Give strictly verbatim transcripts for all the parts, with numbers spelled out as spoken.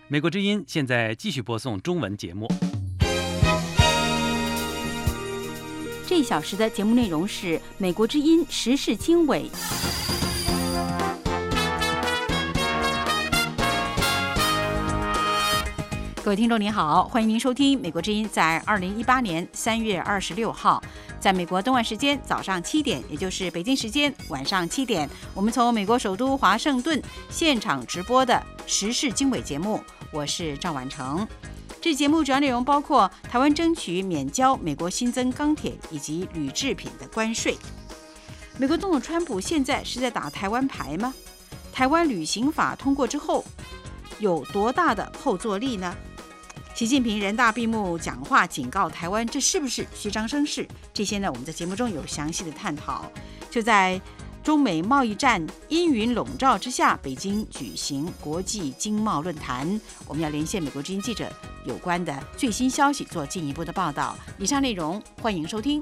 美国之音现在继续播送中文节目。 这一小时的节目内容是美国之音时事经纬。各位听众您好，欢迎您收听美国之音在二零一八年三月二十六号，在美国东岸时间早上七点，也就是北京时间晚上七点，我们从美国首都华盛顿现场直播的时事经纬节目，我是赵婉成。这节目主要内容包括台湾争取免交美国新增钢铁以及铝制品的关税。美国总统川普现在是在打台湾牌吗？台湾旅行法通过之后有多大的后坐力呢？习近平人大闭幕讲话警告台湾，这是不是虚张声势？这些呢，我们在节目中有详细的探讨。就在中美贸易战阴云笼罩之下，北京举行国际经贸论坛，我们要连线美国之音记者有关的最新消息做进一步的报道。以上内容欢迎收听。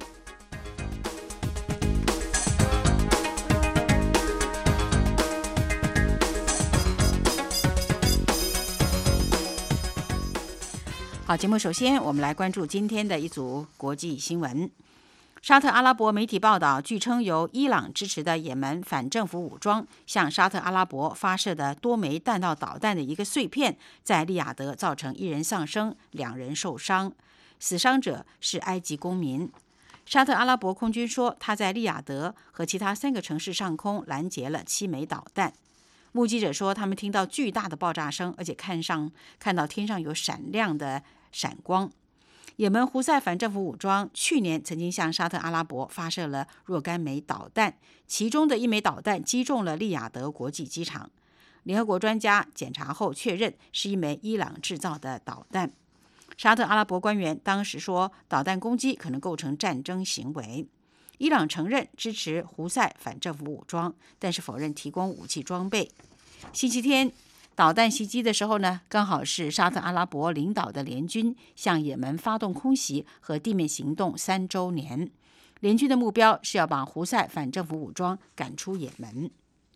好，节目首先我们来关注今天的一组国际新闻。沙特阿拉伯媒体报道，据称由伊朗支持的也门反政府武装向沙特阿拉伯发射的多枚弹道导弹的一个碎片，在利雅得造成一人丧生，两人受伤，死伤者是埃及公民。沙特阿拉伯空军说，他在利雅得和其他三个城市上空拦截了七枚导弹。目击者说，他们听到巨大的爆炸声，而且看上看到天上有闪亮的闪光。也门胡塞反政府武装去年曾经向沙特阿拉伯发射了若干枚导弹，其中的一枚导弹击中了利雅得国际机场。联合国专家检查后确认是一枚伊朗制造的导弹。沙特阿拉伯官员当时说，导弹攻击可能构成战争行为。伊朗承认支持胡塞反政府武装，但是否认提供武器装备。星期天导弹袭击的时候呢，刚好是沙特阿拉伯领导的联军向也门发动空袭和地面行动三周年。联军的目标是要把胡塞反政府武装赶出也门。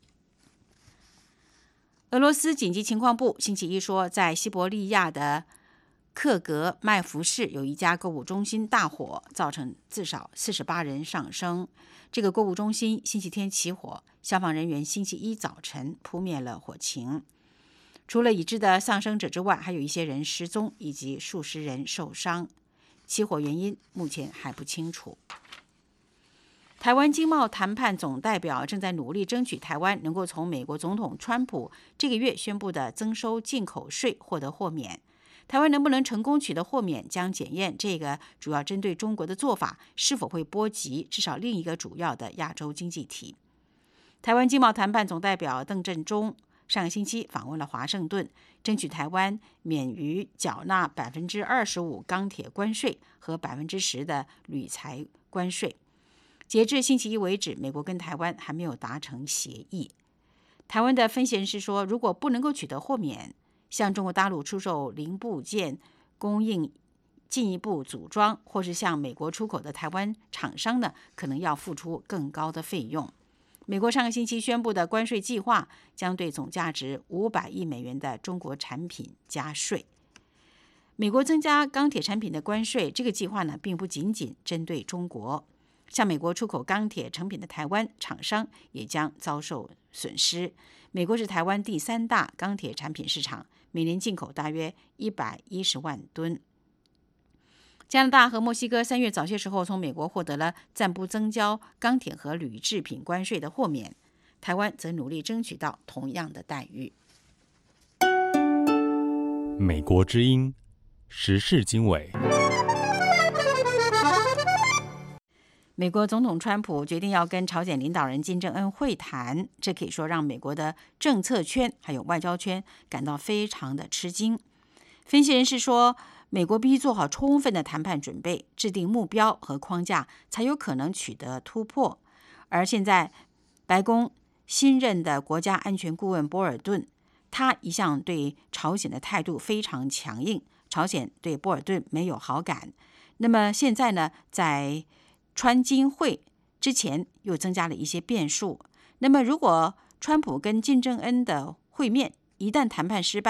俄罗斯紧急情况部星期一说，在西伯利亚的克格麦福市有一家购物中心大火，造成至少四十八人丧生。这个购物中心星期天起火，消防人员星期一早晨扑灭了火情。除了已知的丧生者之外，还有一些人失踪，以及数十人受伤。起火原因目前还不清楚。台湾经贸谈判总代表正在努力争取台湾能够从美国总统川普这个月宣布的增收进口税获得豁免。台湾能不能成功取得豁免，将检验这个主要针对中国的做法是否会波及至少另一个主要的亚洲经济体。台湾经贸谈判总代表邓振中上个星期访问了华盛顿，争取台湾免于缴纳百分之二十五钢铁关税和百分之十的铝材关税。截至星期一为止，美国跟台湾还没有达成协议。台湾的分析人士说，如果不能够取得豁免，向中国大陆出售零部件供应进一步组装，或是向美国出口的台湾厂商呢，可能要付出更高的费用。美国上个星期宣布的关税计划将对总价值五百亿美元的中国产品加税。美国增加钢铁产品的关税，这个计划呢，并不仅仅针对中国，向美国出口钢铁成品的台湾厂商也将遭受损失。美国是台湾第三大钢铁产品市场，每年进口大约一百一十万吨。加拿大和墨西哥三月早些时候从美国获得了暂不增交钢铁和铝制品关税的豁免，台湾则努力争取到同样的待遇。 美国之音时事经纬。 美国总统川普决定要跟朝鲜领导人金正恩会谈，这可以说让美国的政策圈还有外交圈感到非常的吃惊。分析人士说，美国必须做好充分的谈判准备，制定目标和框架，才有可能取得突破。而现在，白宫新任的国家安全顾问波尔顿，他一向对朝鲜的态度非常强硬，朝鲜对波尔顿没有好感。那么现在呢，在川金会之前又增加了一些变数。那么如果川普跟金正恩的会面一旦谈判失败，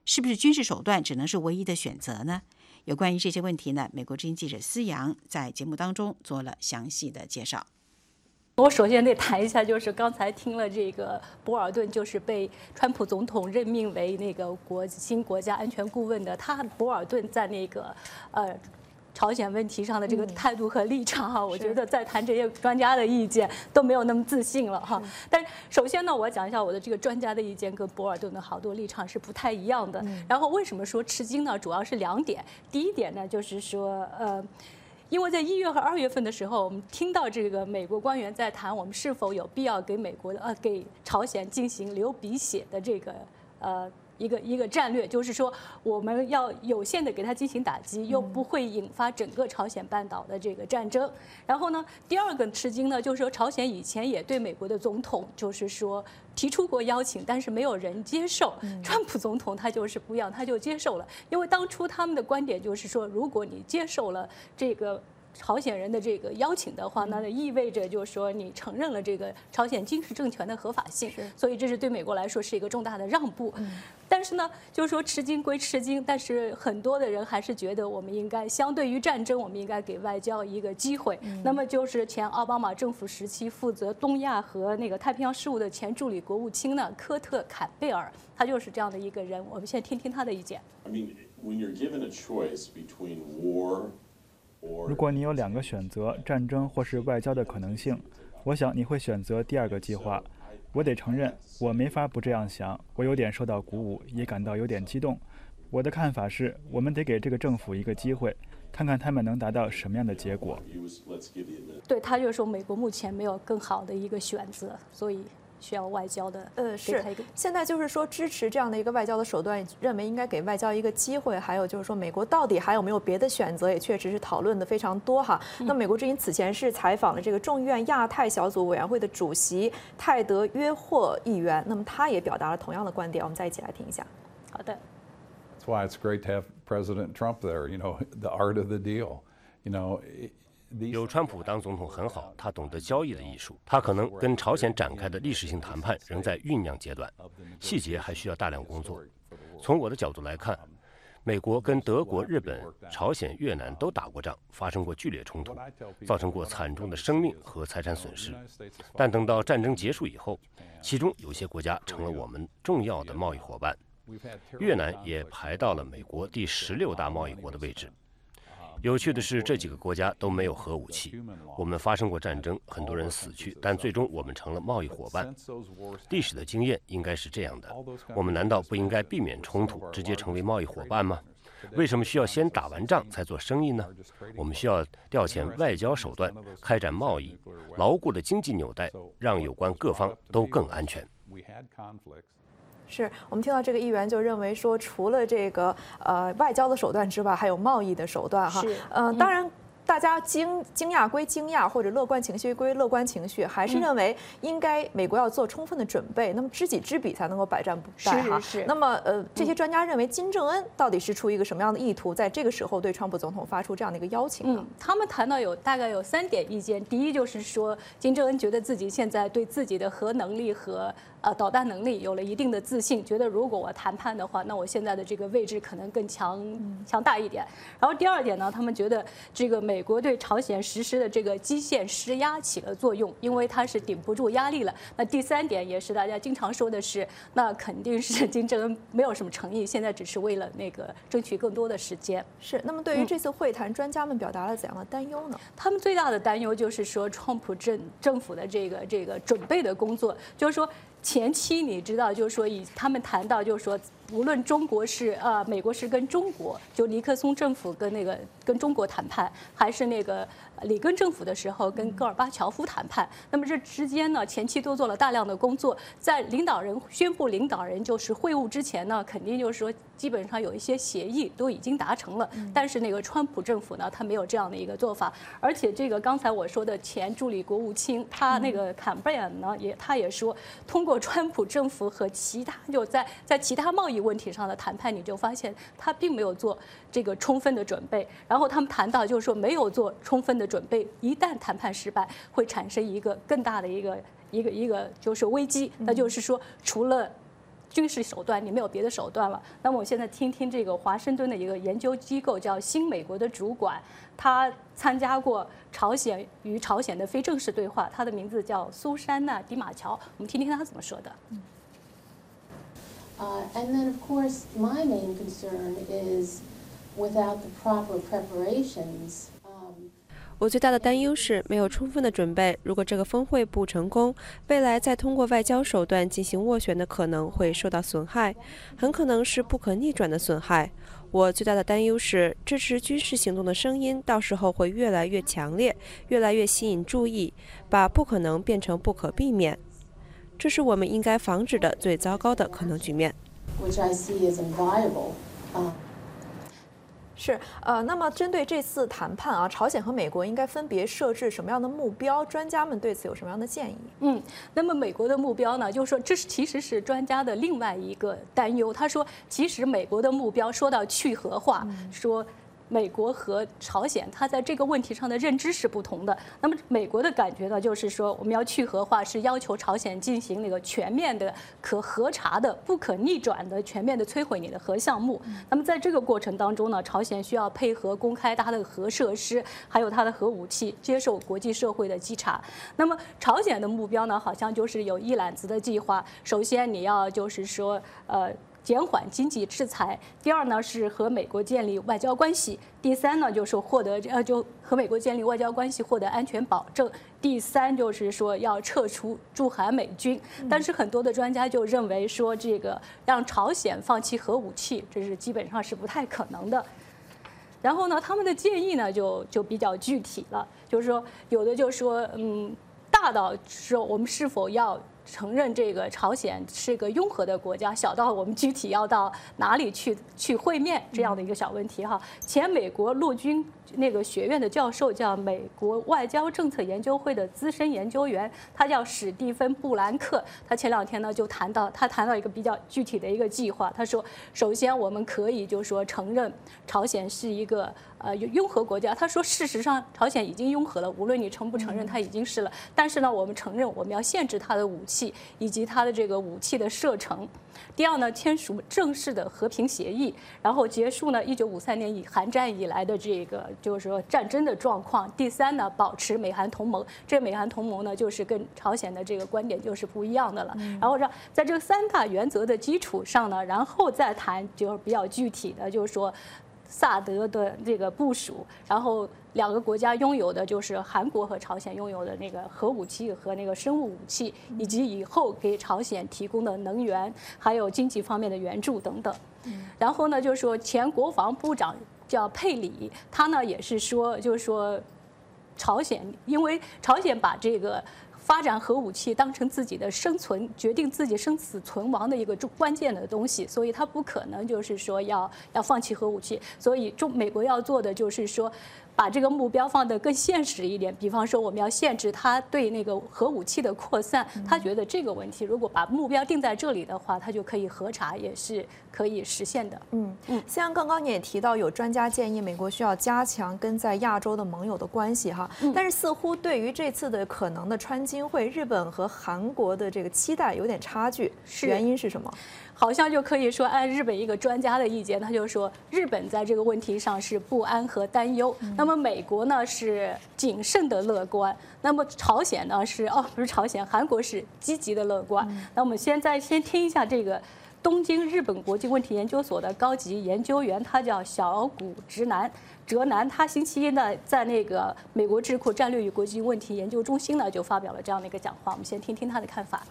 是不是军事手段只能是唯一的选择呢？有关于这些问题呢，美国之音记者思阳在节目当中做了详细的介绍。 我首先得谈一下，就是刚才听了这个博尔顿，就是被川普总统任命为那个国新国家安全顾问的，他博尔顿在那个呃。朝鲜问题上的这个态度和立场哈、嗯，我觉得在谈这些专家的意见都没有那么自信了哈。但首先呢，我讲一下我的这个专家的意见跟博尔顿的好多立场是不太一样的。嗯、然后为什么说吃惊呢？主要是两点。第一点呢，就是说呃。因为在一月和二月份的时候，我们听到这个美国官员在谈我们是否有必要给美国的呃给朝鲜进行流鼻血的这个呃一个一个战略，就是说我们要有限的给它进行打击，又不会引发整个朝鲜半岛的这个战争。然后呢，第二个吃惊呢，就是说朝鲜以前也对美国的总统就是说提出过邀请，但是没有人接受。川普总统他就是不一样，他就接受了，因为当初他们的观点就是说，如果你接受了这个朝鲜人的这个邀请的话，那意味着就是说你承认了这个朝鲜军事政权的合法性，所以这是对美国来说是一个重大的让步。但是呢，就是说吃惊归吃惊，但是很多的人还是觉得我们应该相对于战争，我们应该给外交一个机会。那么就是前奥巴马政府时期负责东亚和那个太平洋事务的前助理国务卿呢，科特·坎贝尔，他就是这样的一个人。我们先听听他的意见。 I mean, when you're given a choice between war or 如果你有两个选择，战争或是外交的可能性，我想你会选择第二个计划。我得承认，我没法不这样想。我有点受到鼓舞，也感到有点激动。我的看法是，我们得给这个政府一个机会，看看他们能达到什么样的结果。 对，他就说美国目前没有更好的一个选择，所以需要外交的。 呃，是。现在就是说支持这样的一个外交的手段，认为应该给外交一个机会。还有就是说，美国到底还有没有别的选择，也确实是讨论的非常多哈。嗯、那美国之音此前是采访了这个众议院亚太小组委员会的主席泰德·约霍议员，那么他也表达了同样的观点，我们再一起来听一下。 好的。 That's why it's great to have President Trump there. You know, the art of the deal. You know. 有川普当总统很好，他懂得交易的艺术。他可能跟朝鲜展开的历史性谈判仍在酝酿阶段，细节还需要大量工作。从我的角度来看，美国跟德国、日本、朝鲜、越南都打过仗，发生过剧烈冲突，造成过惨重的生命和财产损失。但等到战争结束以后，其中有些国家成了我们重要的贸易伙伴。越南也排到了美国第十六大贸易国的位置。有趣的是，这几个国家都没有核武器。我们发生过战争，很多人死去，但最终我们成了贸易伙伴。历史的经验应该是这样的：我们难道不应该避免冲突，直接成为贸易伙伴吗？为什么需要先打完仗才做生意呢？我们需要调遣外交手段，开展贸易，牢固的经济纽带，让有关各方都更安全。 是我们听到这个议员就认为说，除了这个呃外交的手段之外，还有贸易的手段哈。是，呃，当然。大家惊惊讶归惊讶，或者乐观情绪归乐观情绪，还是认为应该美国要做充分的准备，那么知己知彼才能够百战不殆哈。 是是。 那么呃，这些专家认为金正恩到底是出于一个什么样的意图，在这个时候对川普总统发出这样的一个邀请呢？ 嗯，他们谈到有大概有三点意见。第一就是说，金正恩觉得自己现在对自己的核能力和呃导弹能力有了一定的自信，觉得如果我谈判的话，那我现在的这个位置可能更强强大一点。然后第二点呢，他们觉得这个美国对朝鲜实施的这个基线施压起了作用，因为它是顶不住压力了。那第三点也是大家经常说的是，那肯定是金正恩没有什么诚意，现在只是为了那个争取更多的时间。 是。那么对于这次会谈，嗯、专家们表达了怎样的担忧呢？ 他们最大的担忧就是说，川普政政府的这个这个准备的工作，就是说。前期你知道，就是说以他们谈到，就是说，无论中国是呃美国是跟中国，就尼克松政府跟那个跟中国谈判，还是那个里根政府的时候跟戈尔巴乔夫谈判，那么这之间呢，前期都做了大量的工作，在领导人宣布领导人就是会晤之前呢，肯定就是说基本上有一些协议都已经达成了，但是那个川普政府呢，他没有这样的一个做法，而且这个刚才我说的前助理国务卿，他那个坎贝尔呢，也他也说，通过川普政府和其他就在在其他贸易问题上的谈判，你就发现他并没有做这个充分的准备。然后他们谈到就是说没有做充分的准备，一旦谈判失败，会产生一个更大的一个一个一个就是危机，那就是说除了军事手段，你没有别的手段了。那么我现在听听这个华盛顿的一个研究机构叫新美国的主管，他参加过朝鲜与朝鲜的非正式对话，他的名字叫苏珊娜·迪马乔，我们听听他怎么说的。 Uh, and then, of course, my main concern is without the proper preparations. 我最大的担忧是没有充分的准备。如果这个峰会不成功，未来再通过外交手段进行斡旋的可能会受到损害，很可能是不可逆转的损害。我最大的担忧是，支持军事行动的声音到时候会越来越强烈，越来越吸引注意，把不可能变成不可避免。这是我们应该防止的最糟糕的可能局面。 Which I see as inviolable. 是，呃，那么针对这次谈判啊，朝鲜和美国应该分别设置什么样的目标？专家们对此有什么样的建议？ 嗯，那么美国的目标呢，就是说这是其实是专家的另外一个担忧。他说，其实美国的目标说到去核化，嗯、说。美国和朝鲜，它在这个问题上的认知是不同的。那么，美国的感觉呢，就是说我们要去核化，是要求朝鲜进行那个全面的、可核查的、不可逆转的、全面的摧毁你的核项目。那么，在这个过程当中呢，朝鲜需要配合公开它的核设施，还有它的核武器，接受国际社会的稽查。那么，朝鲜的目标呢，好像就是有一揽子的计划。首先，你要就是说，呃。减缓经济制裁。第二呢是和美国建立外交关系。第三呢就是获得呃就和美国建立外交关系，获得安全保证。第三就是说要撤出驻韩美军。但是很多的专家就认为说，这个让朝鲜放弃核武器，这是基本上是不太可能的。然后呢，他们的建议呢就就比较具体了，就是说有的就说嗯，大到说我们是否要承认这个朝鲜是个拥核的国家，小到我们具体要到哪里去去会面这样的一个小问题哈。前美国陆军那个学院的教授叫美国外交政策研究会的资深研究员，他叫史蒂芬·布兰克。他前两天呢就谈到，他谈到一个比较具体的一个计划。他说，首先我们可以就是说承认朝鲜是一个呃拥核国家。他说，事实上朝鲜已经拥核了，无论你承不承认，它已经是了。但是呢，我们承认我们要限制它的武器以及它的这个武器的射程。第二呢，签署正式的和平协议，然后结束呢一九五三年以韩战以来的这个就是说战争的状况。第三呢，保持美韩同盟。这美韩同盟呢，就是跟朝鲜的这个观点就是不一样的了。然后让在这个三大原则的基础上呢，然后再谈就是比较具体的，就是说萨德的这个部署，然后两个国家拥有的就是韩国和朝鲜拥有的那个核武器和那个生物武器，以及以后给朝鲜提供的能源，还有经济方面的援助等等。然后呢，就是说前国防部长叫佩里，他呢也是说，就是说朝鲜，因为朝鲜把这个发展核武器当成自己的生存，决定自己生死存亡的一个关键的东西，所以他不可能就是说要要放弃核武器。所以中美国要做的就是说，把这个目标放得更现实一点，比方说我们要限制他对那个核武器的扩散。他觉得这个问题如果把目标定在这里的话，他就可以核查，也是可以实现的。 嗯嗯，像刚刚你也提到，有专家建议美国需要加强跟在亚洲的盟友的关系哈，但是似乎对于这次的可能的川金会，日本和韩国的这个期待有点差距，原因是什么？ 好像就可以说，按日本一个专家的意见，他就说日本在这个问题上是不安和担忧。嗯、那么美国呢是谨慎的乐观，那么朝鲜呢是哦不是朝鲜，韩国是积极的乐观。嗯、那我们现在先听一下这个东京日本国际问题研究所的高级研究员，他叫小谷直男。哲南，他星期一呢在那个美国智库战略与国际问题研究中心呢就发表了这样的一个讲话，我们先听听他的看法。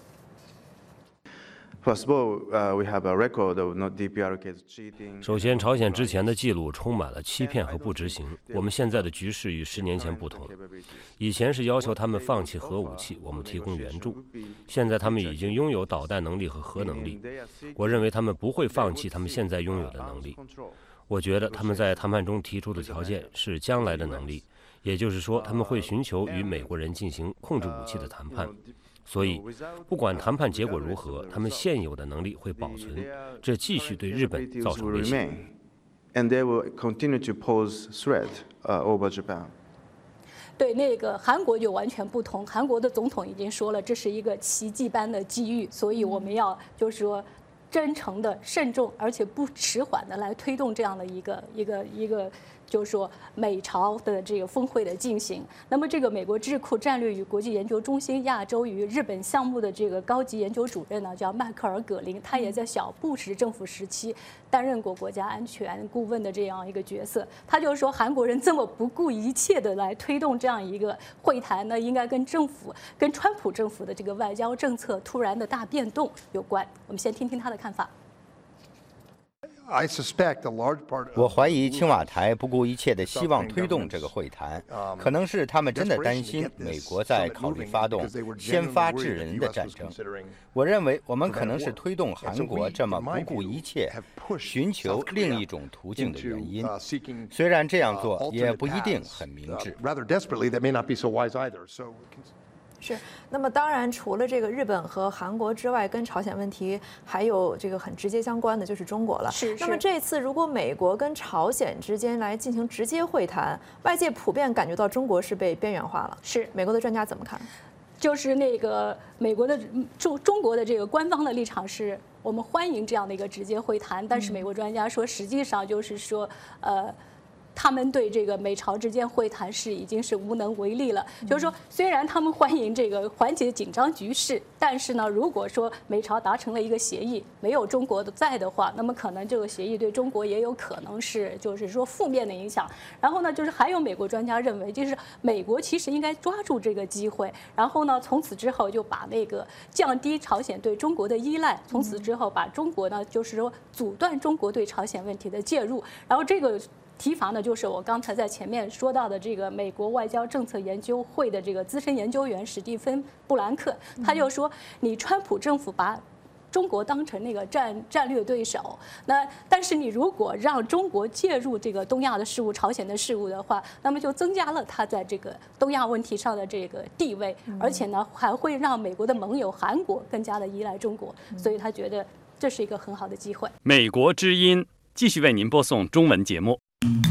首先，朝鲜之前的记录充满了欺骗和不执行。我们现在的局势与十年前不同，以前是要求他们放弃核武器，我们提供援助；现在他们已经拥有导弹能力和核能力。我认为他们不会放弃他们现在拥有的能力。我觉得他们在谈判中提出的条件是将来的能力，也就是说，他们会寻求与美国人进行控制武器的谈判。所以，不管谈判结果如何，他们现有的能力会保存，这继续对日本造成威胁。 对那个韩国就完全不同，韩国的总统已经说了，这是一个奇迹般的机遇，所以我们要就是说真诚的、慎重，而且不迟缓的来推动这样的一个一个一个。就是说，美朝的这个峰会的进行，那么这个美国智库战略与国际研究中心亚洲与日本项目的这个高级研究主任呢，叫迈克尔·葛林，他也在小布什政府时期担任过国家安全顾问的这样一个角色。他就说，韩国人这么不顾一切的来推动这样一个会谈呢，应该跟政府、跟川普政府的这个外交政策突然的大变动有关。我们先听听他的看法。 我怀疑青瓦台不顾一切地希望推动这个会谈，可能是他们真的担心美国在考虑发动先发制人的战争。我认为我们可能是推动韩国这么不顾一切寻求另一种途径的原因，虽然这样做也不一定很明智。 是，那么当然，除了这个日本和韩国之外，跟朝鲜问题还有这个很直接相关的就是中国了。 是。 那么这次如果美国跟朝鲜之间来进行直接会谈，外界普遍感觉到中国是被边缘化了。 是。 美国的专家怎么看？ 就是那个美国的中中国的这个官方的立场是，我们欢迎这样的一个直接会谈，但是美国专家说，实际上就是说，呃。他们对这个美朝之间会谈是已经是无能为力了。就是说，虽然他们欢迎这个缓解紧张局势，但是呢，如果说美朝达成了一个协议，没有中国的在的话，那么可能这个协议对中国也有可能是就是说负面的影响。然后呢，就是还有美国专家认为，就是美国其实应该抓住这个机会，然后呢，从此之后就把那个降低朝鲜对中国的依赖，从此之后把中国呢，就是说阻断中国对朝鲜问题的介入，然后这个。提法呢，就是我刚才在前面说到的这个美国外交政策研究会的这个资深研究员史蒂芬·布兰克，他就说，你川普政府把中国当成那个战战略对手，那但是你如果让中国介入这个东亚的事务、朝鲜的事务的话，那么就增加了他在这个东亚问题上的这个地位，而且呢，还会让美国的盟友韩国更加的依赖中国，所以他觉得这是一个很好的机会。 美国之音继续为您播送中文节目。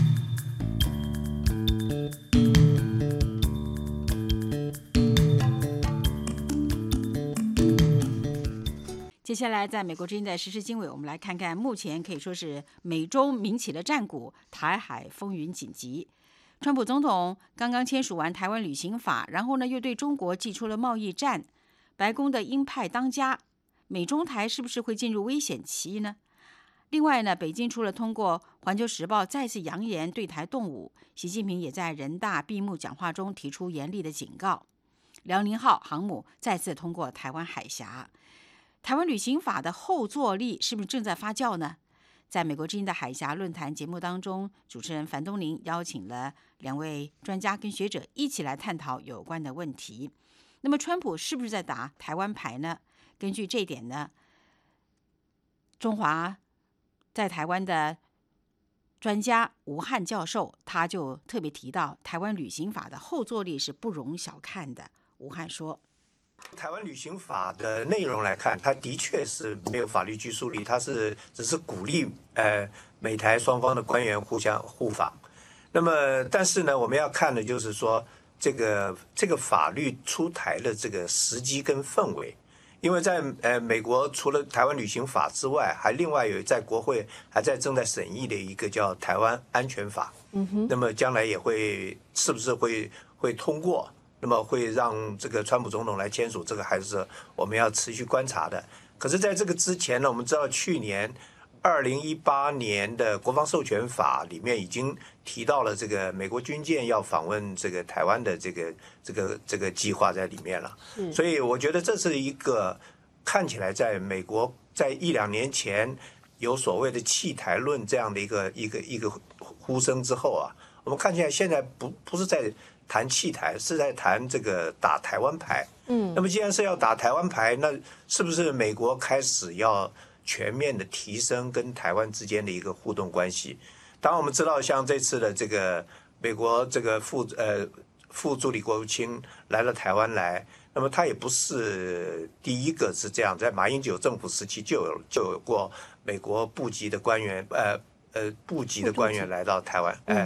接下来，在美国之音的时事经纬，我们来看看目前可以说是美中鸣起了战鼓，台海风云紧急。川普总统刚刚签署完台湾旅行法，然后呢又对中国祭出了贸易战。白宫的鹰派当家，美中台是不是会进入危险期呢？另外呢，北京除了通过《环球时报》再次扬言对台动武，习近平也在人大闭幕讲话中提出严厉的警告。辽宁号航母再次通过台湾海峡。台湾旅行法的后坐力是不是正在发酵呢？在美国之音的海峡论坛节目当中，主持人樊东林邀请了两位专家跟学者一起来探讨有关的问题。那么，川普是不是在打台湾牌呢？根据这一点呢，中华在台湾的专家吴汉教授他就特别提到，台湾旅行法的后坐力是不容小看的。吴汉说， 台湾旅行法的内容来看，它的确是没有法律拘束力，它是只是鼓励呃美台双方的官员互相互访。那么，但是呢，我们要看的就是说，这个这个法律出台的这个时机跟氛围。因为在呃美国，除了台湾旅行法之外，还另外有在国会还在正在审议的一个叫台湾安全法。嗯哼。那么将来也会是不是会会通过？那么会让这个川普总统来签署，这个还是我们要持续观察的。可是在这个之前呢，我们知道去年二零一八年的国防授权法里面已经提到了这个美国军舰要访问这个台湾的这个这个这个计划在里面了。所以我觉得这是一个看起来在美国在一两年前有所谓的弃台论这样的一个一个一个呼声之后啊，我们看起来现在不不是在谈弃台，是在谈这个打台湾牌。嗯，那么既然是要打台湾牌，那是不是美国开始要全面的提升跟台湾之间的一个互动关系？当然我们知道，像这次的这个美国这个副呃副助理国务卿来了台湾来，那么他也不是第一个是这样，在马英九政府时期就有就有过美国部级的官员呃呃部级的官员来到台湾，哎、呃。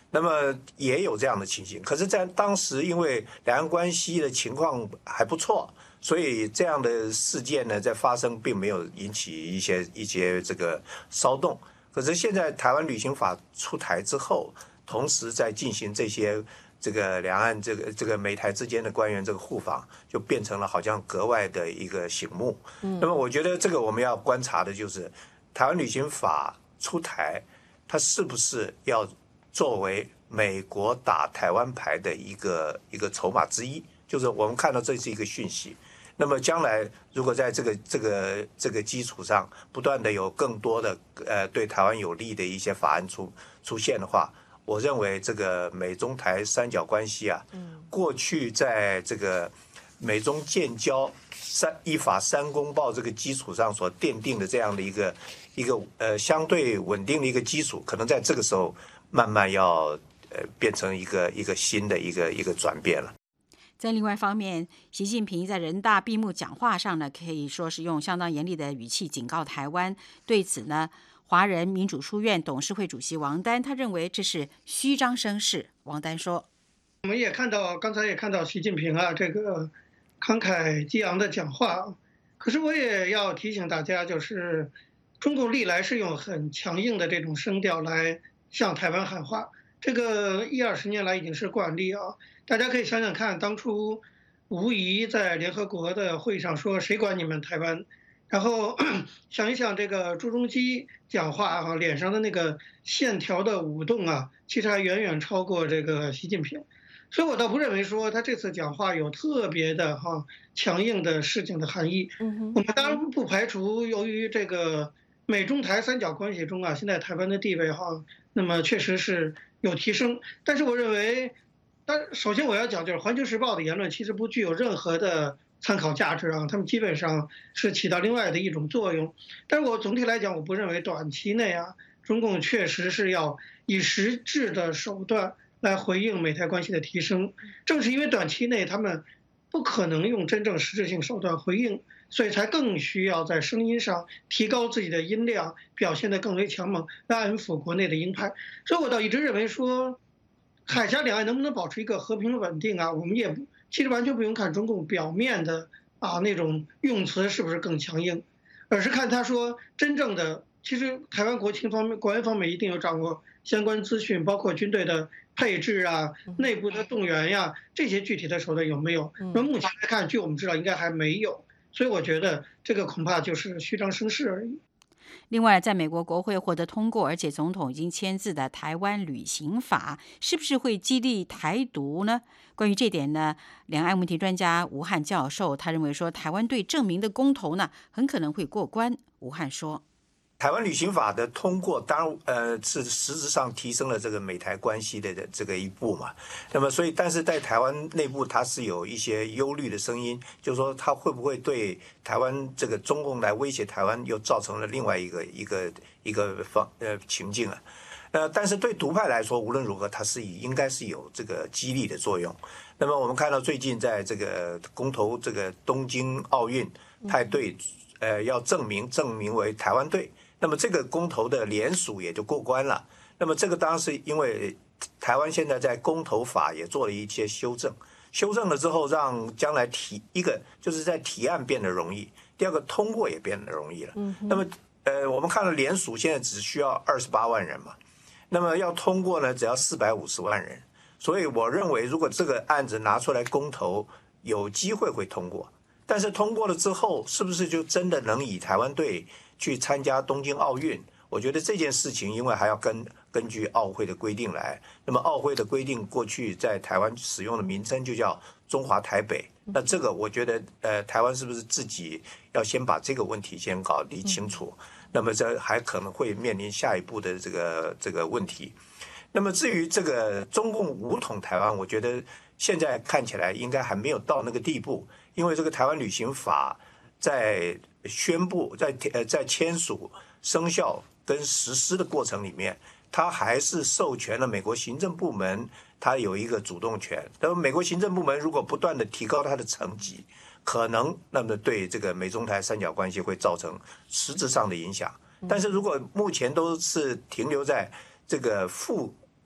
那么也有这样的情形。可是，在当时因为两岸关系的情况还不错，所以这样的事件呢在发生，并没有引起一些一些这个骚动。可是现在台湾旅行法出台之后，同时在进行这些这个两岸这个这个美台之间的官员这个互访，就变成了好像格外的一个醒目。嗯，那么我觉得这个我们要观察的就是台湾旅行法出台，它是不是要作为美国打台湾牌的一个一个筹码之一？就是我们看到这是一个讯息。那么将来如果在这个这个这个基础上，不断的有更多的呃对台湾有利的一些法案出出现的话，我认为这个美中台三角关系啊，过去在这个美中建交三依法三公报这个基础上所奠定的这样的一个一个呃相对稳定的一个基础，可能在这个时候慢慢要呃变成一个一个新的一个一个转变了。 在另外一方面，习近平在人大闭幕讲话上呢，可以说是用相当严厉的语气警告台湾。对此呢，华人民主书院董事会主席王丹他认为这是虚张声势。王丹说：“ 我们也看到，刚才也看到习近平啊这个慷慨激昂的讲话，可是我也要提醒大家，就是中共历来是用很强硬的这种声调来向台湾喊话，这个一二十年来已经是惯例啊。大家可以想想看，当初吴仪在联合国的会议上说谁管你们台湾，然后想一想这个朱镕基讲话啊，脸上的那个线条的舞动啊，其实还远远超过这个习近平。所以我倒不认为说他这次讲话有特别的哈强硬的示警的含义。我们当然不排除由于这个美中台三角关系中啊，现在台湾的地位哈，那么确实是有提升。但是我认为，但首先我要讲就是《环球时报》的言论其实不具有任何的参考价值啊，他们基本上是起到另外的一种作用。但是我总体来讲，我不认为短期内啊，中共确实是要以实质的手段来回应美台关系的提升。正是因为短期内他们不可能用真正实质性手段回应，所以才更需要在声音上提高自己的音量，表现得更为强猛，来安抚国内的鹰派。所以我倒一直认为说，海峡两岸能不能保持一个和平稳定啊，我们也其实完全不用看中共表面的啊那种用词是不是更强硬，而是看他说真正的，其实台湾国情方面、国安方面一定有掌握相关资讯，包括军队的配置啊、内部的动员呀，这些具体的手段有没有？那目前来看，据我们知道应该还没有，所以我觉得这个恐怕就是虚张声势而已。 另外，在美国国会获得通过，而且总统已经签字的台湾旅行法，是不是会激励台独呢？关于这点呢，两岸问题专家吴汉教授他认为说，台湾对证明的公投呢，很可能会过关。吴汉说， 台湾旅行法的通过，当然呃是实质上提升了这个美台关系的这个一步嘛。那么所以，但是在台湾内部，它是有一些忧虑的声音，就是说它会不会对台湾这个中共来威胁台湾，又造成了另外一个一个一个方呃情境啊。呃，但是对独派来说，无论如何，它是应该是有这个激励的作用。那么我们看到最近在这个公投这个东京奥运派队，呃要证明证明为台湾队。那么这个公投的联署也就过关了。那么这个当然是因为台湾现在在公投法也做了一些修正，修正了之后，让将来提一个就是在提案变得容易，第二个通过也变得容易了。嗯、那么呃，我们看了联署现在只需要二十八万人嘛，那么要通过呢，只要四百五十万人。所以我认为，如果这个案子拿出来公投，有机会会通过。但是通过了之后，是不是就真的能以台湾队去参加东京奥运？我觉得这件事情，因为还要根根据奥会的规定来。那么奥会的规定，过去在台湾使用的名称就叫中华台北。那这个我觉得，呃，台湾是不是自己要先把这个问题先搞理清楚？那么这还可能会面临下一步的这个这个问题。那么至于这个中共武统台湾，我觉得现在看起来应该还没有到那个地步，因为这个台湾旅行法在宣布、在呃在签署、生效跟实施的过程里面，它还是授权了美国行政部门，它有一个主动权。那么美国行政部门如果不断的提高它的层级，可能那么对这个美中台三角关系会造成实质上的影响。但是如果目前都是停留在这个副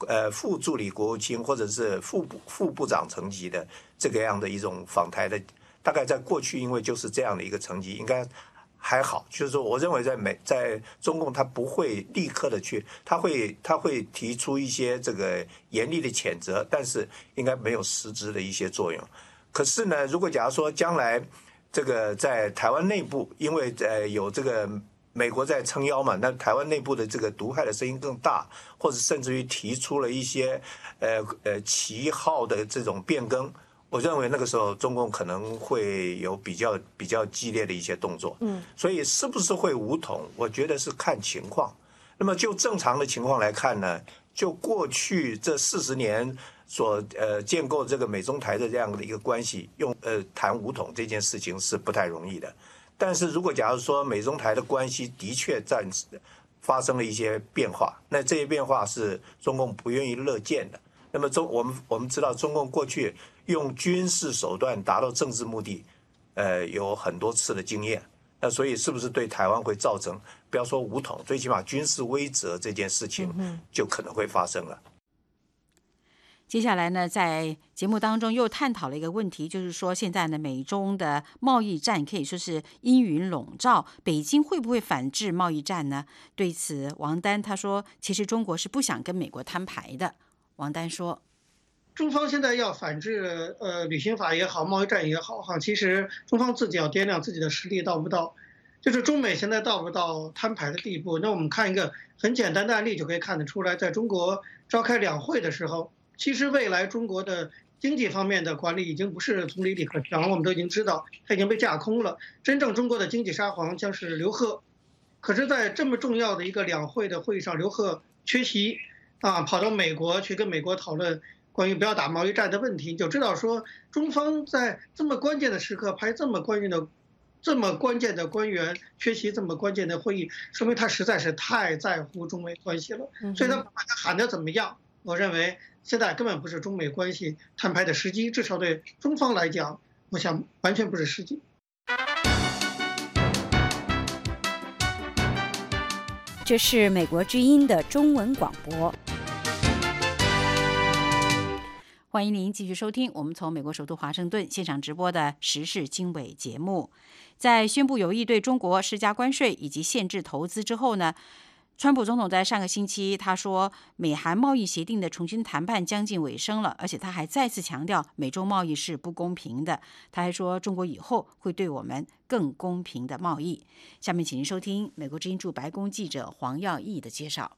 呃副助理国务卿或者是副部副部长层级的这个样的一种访台的，大概在过去因为就是这样的一个层级，应该还好。就是说，我认为在美在中共他不会立刻的去，他会他会提出一些这个严厉的谴责，但是应该没有实质的一些作用。可是呢，如果假如说将来这个在台湾内部，因为呃有这个美国在撑腰嘛，那台湾内部的这个毒害的声音更大，或者甚至于提出了一些呃呃旗号的这种变更，我认为那个时候中共可能会有比较比较激烈的一些动作。嗯，所以是不是会武统，我觉得是看情况。那么就正常的情况来看呢，就过去这四十年所呃建构这个美中台的这样的一个关系，用呃谈武统这件事情是不太容易的。但是如果假如说美中台的关系的确暂时发生了一些变化，那这些变化是中共不愿意乐见的。那么中我们我们知道，中共过去用军事手段达到政治目的，呃，有很多次的经验。那所以是不是对台湾会造成，不要说武统，最起码军事威慑这件事情就可能会发生了。 接下来呢，在节目当中又探讨了一个问题，就是说现在呢，美中的贸易战可以说是阴云笼罩，北京会不会反制贸易战呢？对此，王丹他说，其实中国是不想跟美国摊牌的。王丹说， 中方现在要反制呃旅行法也好，贸易战也好哈，其实中方自己要掂量自己的实力到不到，就是中美现在到不到摊牌的地步。那我们看一个很简单的案例就可以看得出来，在中国召开两会的时候，其实未来中国的经济方面的管理已经不是总理李克强，我们都已经知道他已经被架空了，真正中国的经济沙皇将是刘鹤。可是在这么重要的一个两会的会议上，刘鹤缺席啊，跑到美国去跟美国讨论关于不要打贸易战的问题，你就知道说中方在这么关键的时刻派这么关键的这么关键的官员缺席这么关键的会议，说明他实在是太在乎中美关系了。所以他把他喊得怎么样，我认为现在根本不是中美关系摊牌的时机，至少对中方来讲，我想完全不是时机。 这是美国之音的中文广播。 欢迎您继续收听我们从美国首都华盛顿现场直播的时事经纬节目。在宣布有意对中国施加关税以及限制投资之后呢，川普总统在上个星期他说，美韩贸易协定的重新谈判将近尾声了，而且他还再次强调美中贸易是不公平的。他还说，中国以后会对我们更公平的贸易。下面请您收听美国之音驻白宫记者黄耀义的介绍。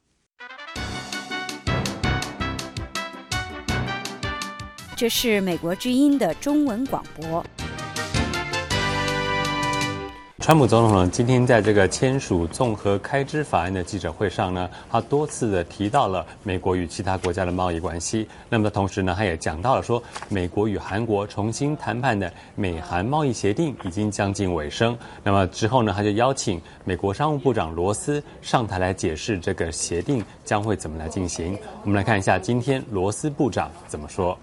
这是美国之音的中文广播。 川普总统呢，今天在这个签署综合开支法案的记者会上呢，他多次的提到了美国与其他国家的贸易关系。那么同时呢，他也讲到了说，美国与韩国重新谈判的美韩贸易协定已经将近尾声。那么之后呢，他就邀请美国商务部长罗斯上台来解释这个协定将会怎么来进行。我们来看一下今天罗斯部长怎么说。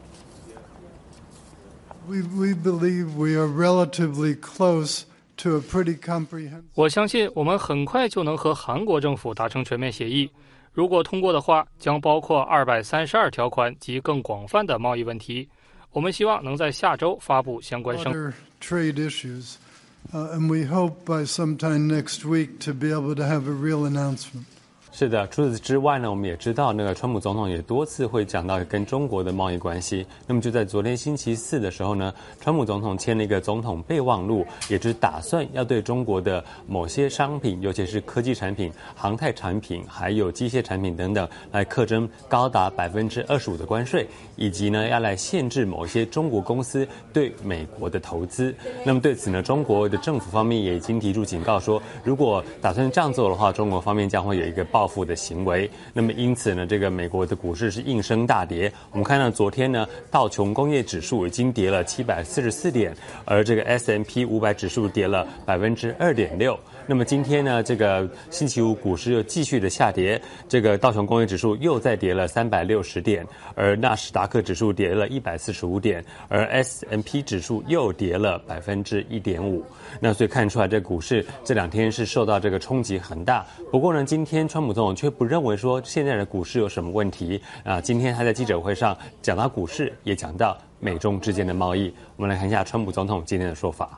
We, we believe we are relatively close to a pretty comprehensive. 我相信我们很快就能和韩国政府达成全面协议。如果通过的话，将包括二百三十二条款及更广泛的贸易问题。我们希望能在下周发布相关声明。 Trade issues, uh, and we hope by sometime next week to be able to have a real announcement. 是的，除此之外呢，我们也知道那个川普总统也多次会讲到跟中国的贸易关系。那么就在昨天星期四的时候呢，川普总统签了一个总统备忘录，也就是打算要对中国的某些商品，尤其是科技产品、航太产品，还有机械产品等等，来课征高达百分之二十五的关税，以及呢要来限制某些中国公司对美国的投资。那么对此呢，中国的政府方面也已经提出警告说，如果打算这样做的话，中国方面将会有一个报复的行为。那么因此呢，这个美国的股市是应声大跌。我们看到昨天呢，道琼工业指数已经跌了七百四十四点，而这个 S and P 五百指数跌了百分之二点六。那么今天呢，这个星期五股市又继续的下跌，这个道琼工业指数又再跌了三百六十点，而纳斯达克指数跌了一百四十五点，而 S and P 指数又跌了百分之一点五。那所以看出来，这股市这两天是受到这个冲击很大。不过呢，今天川普普总统却不认为说现在的股市有什么问题啊。今天他在记者会上讲到股市，也讲到美中之间的贸易。我们来看一下川普总统今天的说法。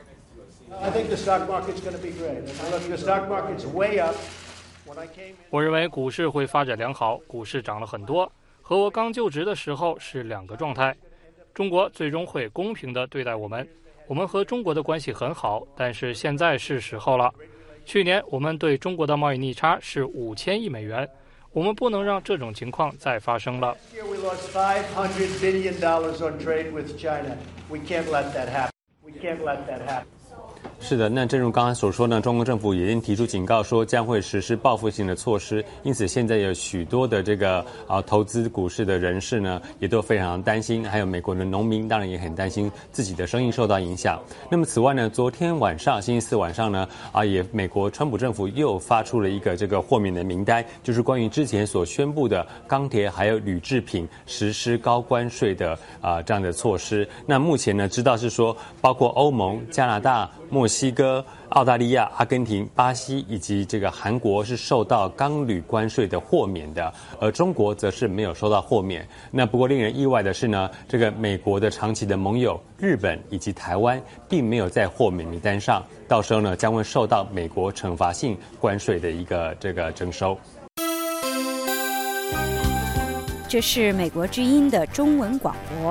我认为股市会发展良好，股市涨了很多，和我刚就职的时候是两个状态。中国最终会公平地对待我们，我们和中国的关系很好，但是现在是时候了。去年我们对中国的贸易逆差是五千亿美元，我们不能让这种情况再发生了。 是的，那正如刚才所说呢，中国政府已经提出警告说将会实施报复性的措施，因此现在有许多的这个啊投资股市的人士呢，也都非常担心，还有美国的农民当然也很担心自己的生意受到影响。那么此外呢，昨天晚上星期四晚上呢，啊也美国川普政府又发出了一个这个豁免的名单，就是关于之前所宣布的钢铁还有铝制品实施高关税的啊这样的措施。那目前呢，知道是说包括欧盟、加拿大、墨西哥、澳大利亚、阿根廷、巴西以及这个韩国是受到钢铝关税的豁免的，而中国则是没有受到豁免。那不过令人意外的是呢，这个美国的长期的盟友日本以及台湾并没有在豁免名单上，到时候呢将会受到美国惩罚性关税的一个这个征收。 这是美国之音的中文广播。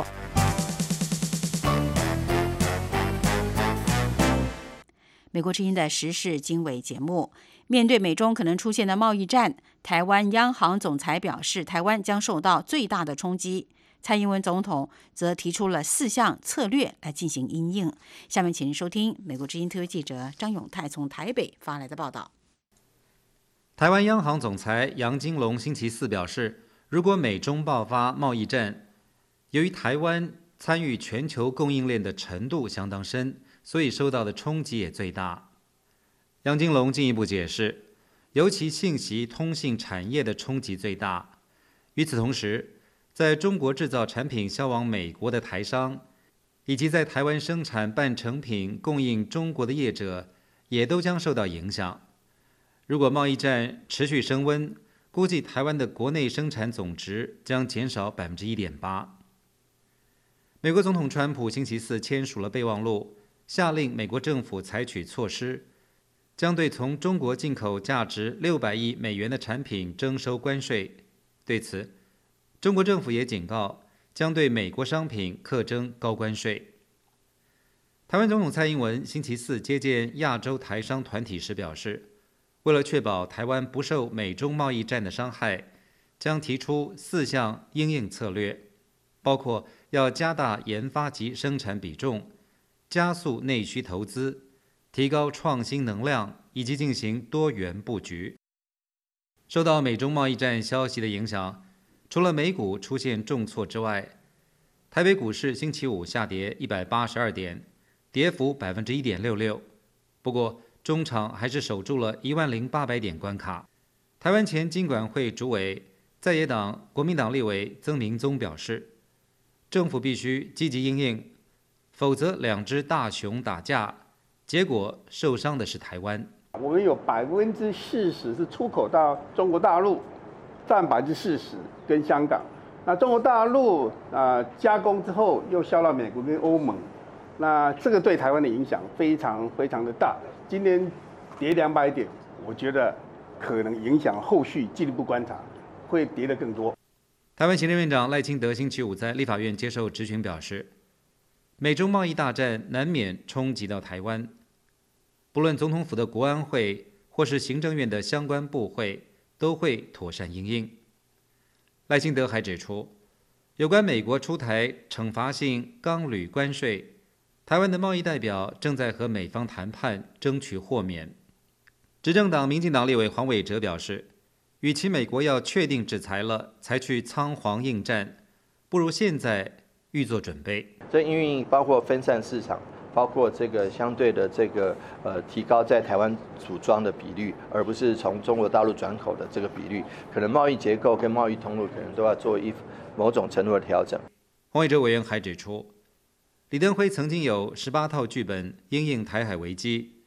美国之音的时事经纬节目，面对美中可能出现的贸易战，台湾央行总裁表示，台湾将受到最大的冲击。蔡英文总统则提出了四项策略来进行因应。下面请您收听美国之音特约记者张永泰从台北发来的报道。 台湾央行总裁杨金龙星期四表示，如果美中爆发贸易战，由于台湾参与全球供应链的程度相当深，所以受到的冲击也最大。杨金龙进一步解释，尤其信息通信产业的冲击最大。与此同时，在中国制造产品销往美国的台商，以及在台湾生产半成品供应中国的业者，也都将受到影响。如果贸易战持续升温，估计台湾的国内生产总值将减少 百分之一点八。 美国总统川普星期四签署了备忘录，下令美国政府采取措施，将对从中国进口价值六百亿美元的产品征收关税。对此，中国政府也警告，将对美国商品课征高关税。台湾总统蔡英文星期四接见亚洲台商团体时表示，为了确保台湾不受美中贸易战的伤害，将提出四项因应策略，包括要加大研发及生产比重，加速内需投资，提高创新能量，以及进行多元布局。受到美中贸易战消息的影响，除了美股出现重挫之外，台北股市星期五下跌一百八十二点，跌幅 百分之一点六六。不过中场还是守住了一万零八百点关卡。台湾前金管会主委在野党国民党立委曾明宗表示，政府必须积极因应，否则两只大熊打架，结果受伤的是台湾。 我们有百分之四十是出口到中国大陆，占百分之四十跟香港。那中国大陆啊、呃、加工之后又销到美国跟欧盟，那这个对台湾的影响非常非常的大。今天跌两百点，我觉得可能影响后续进一步观察，会跌得更多。 台湾行政院长赖清德星期五在立法院接受质询表示，美中贸易大战难免冲击到台湾，不论总统府的国安会或是行政院的相关部会都会妥善因应。赖清德还指出，有关美国出台惩罚性钢铝关税，台湾的贸易代表正在和美方谈判，争取豁免。执政党民进党立委黄伟哲表示，与其美国要确定制裁了才去仓皇应战，不如现在预做准备。 这因为包括分散市场，包括这个相对的这个呃提高在台湾组装的比率，而不是从中国大陆转口的这个比率，可能贸易结构跟贸易通路可能都要做一某种程度的调整。 黄伟哲委员还指出，李登辉曾经有十八套剧本因应台海危机，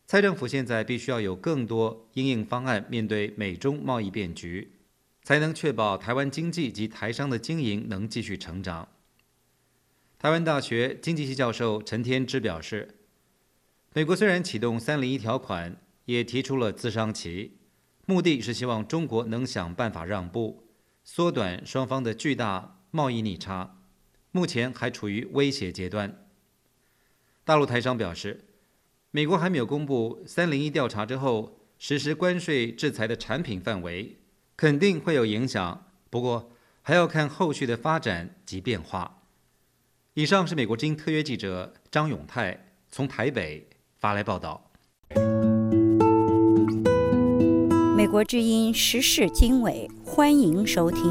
蔡政府现在必须要有更多因应方案面对美中贸易变局，才能确保台湾经济及台商的经营能继续成长。台湾大学经济系教授陈天之表示，美国虽然启动三零一条款，也提出了咨商期，目的是希望中国能想办法让步，缩短双方的巨大贸易逆差，目前还处于威胁阶段。大陆台商表示，美国还没有公布三零一调查之后实施关税制裁的产品范围，肯定会有影响，不过还要看后续的发展及变化。以上是美国之音特约记者张永泰从台北发来报道。 美国之音时事经纬，欢迎收听。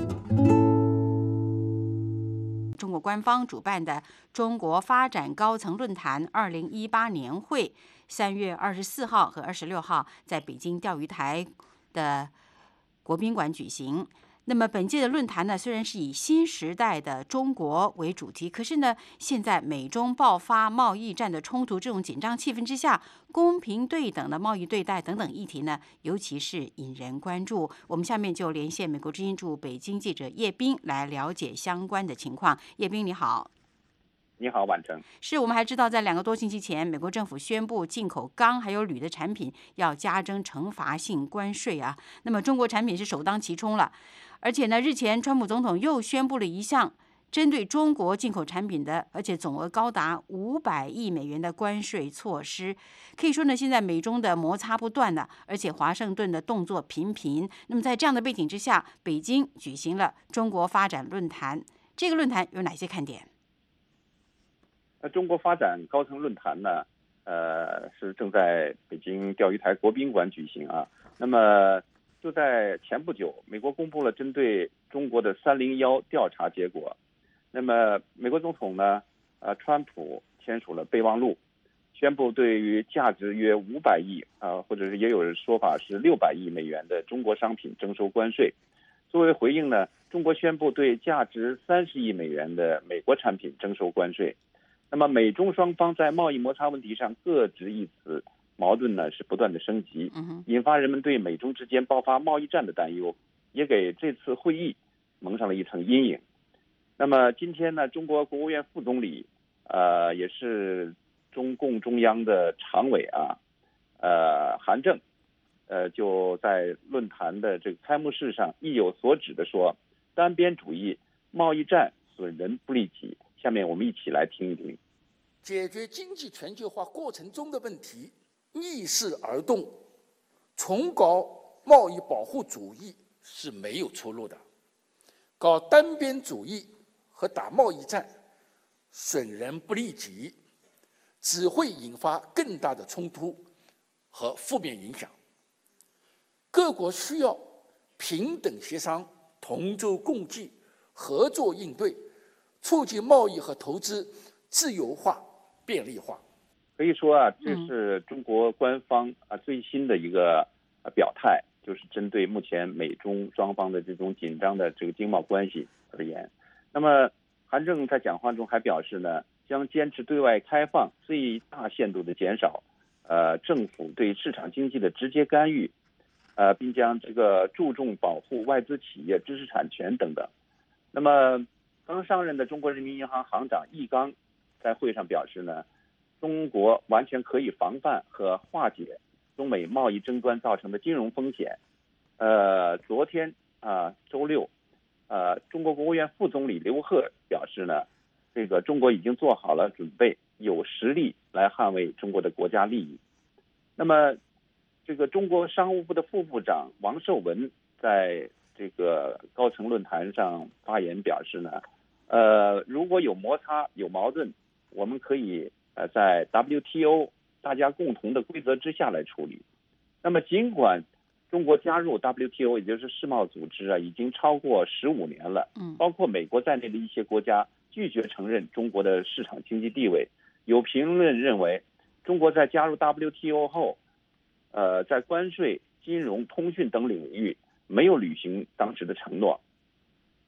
中国官方主办的中国发展高层论坛二零一八年会，三月二十四号和二十六号在北京钓鱼台的国宾馆举行。那么本届的论坛呢，虽然是以新时代的中国为主题，可是呢，现在美中爆发贸易战的冲突，这种紧张气氛之下，公平对等的贸易对待等等议题呢，尤其是引人关注。我们下面就连线美国之音驻北京记者叶斌来了解相关的情况。叶斌你好。 你好，婉成。 是我们还知道，在两个多星期前，美国政府宣布进口钢还有铝的产品要加征惩罚性关税啊。那么中国产品是首当其冲了，而且呢，日前川普总统又宣布了一项针对中国进口产品的，而且总额高达五百亿美元的关税措施。可以说呢，现在美中的摩擦不断呢，而且华盛顿的动作频频。那么在这样的背景之下，北京举行了中国发展论坛。这个论坛有哪些看点？ 那中国发展高层论坛呢，呃，是正在北京钓鱼台国宾馆举行啊。那么就在前不久，美国公布了针对中国的三零一调查结果。那么美国总统呢，呃，川普签署了备忘录，宣布对于价值约五百亿啊，或者是也有人说法是六百亿美元的中国商品征收关税。作为回应呢，中国宣布对价值三十亿美元的美国产品征收关税。那么美中双方在贸易摩擦问题上各执一词，矛盾呢是不断的升级，引发人们对美中之间爆发贸易战的担忧，也给这次会议蒙上了一层阴影。那么今天呢，中国国务院副总理，呃，也是中共中央的常委啊，呃，韩正，呃，就在论坛的这个开幕式上意有所指的说，单边主义、贸易战损人不利己。下面我们一起来听一听。 解决经济全球化过程中的问题，逆势而动，重搞贸易保护主义是没有出路的。搞单边主义和打贸易战，损人不利己，只会引发更大的冲突和负面影响。各国需要平等协商、同舟共济、合作应对，促进贸易和投资自由化、便利化。 可以说啊，这是中国官方啊最新的一个表态，就是针对目前美中双方的这种紧张的这个经贸关系而言。那么韩正在讲话中还表示呢，将坚持对外开放，最大限度的减少呃政府对市场经济的直接干预，呃，并将这个注重保护外资企业知识产权等等。那么刚上任的中国人民银行行长易纲在会上表示呢，中国完全可以防范和化解中美贸易争端造成的金融风险。呃，昨天啊、呃，周六，呃，中国国务院副总理刘鹤表示呢，这个中国已经做好了准备，有实力来捍卫中国的国家利益。那么，这个中国商务部的副部长王受文在这个高层论坛上发言表示呢，呃，如果有摩擦、有矛盾，我们可以呃在 W T O 大家共同的规则之下来处理。那么，尽管中国加入 W T O， 也就是世贸组织啊，已经超过十五年了，包括美国在内的一些国家拒绝承认中国的市场经济地位。有评论认为，中国在加入 W T O 后，呃，在关税、金融、通讯等领域没有履行当时的承诺。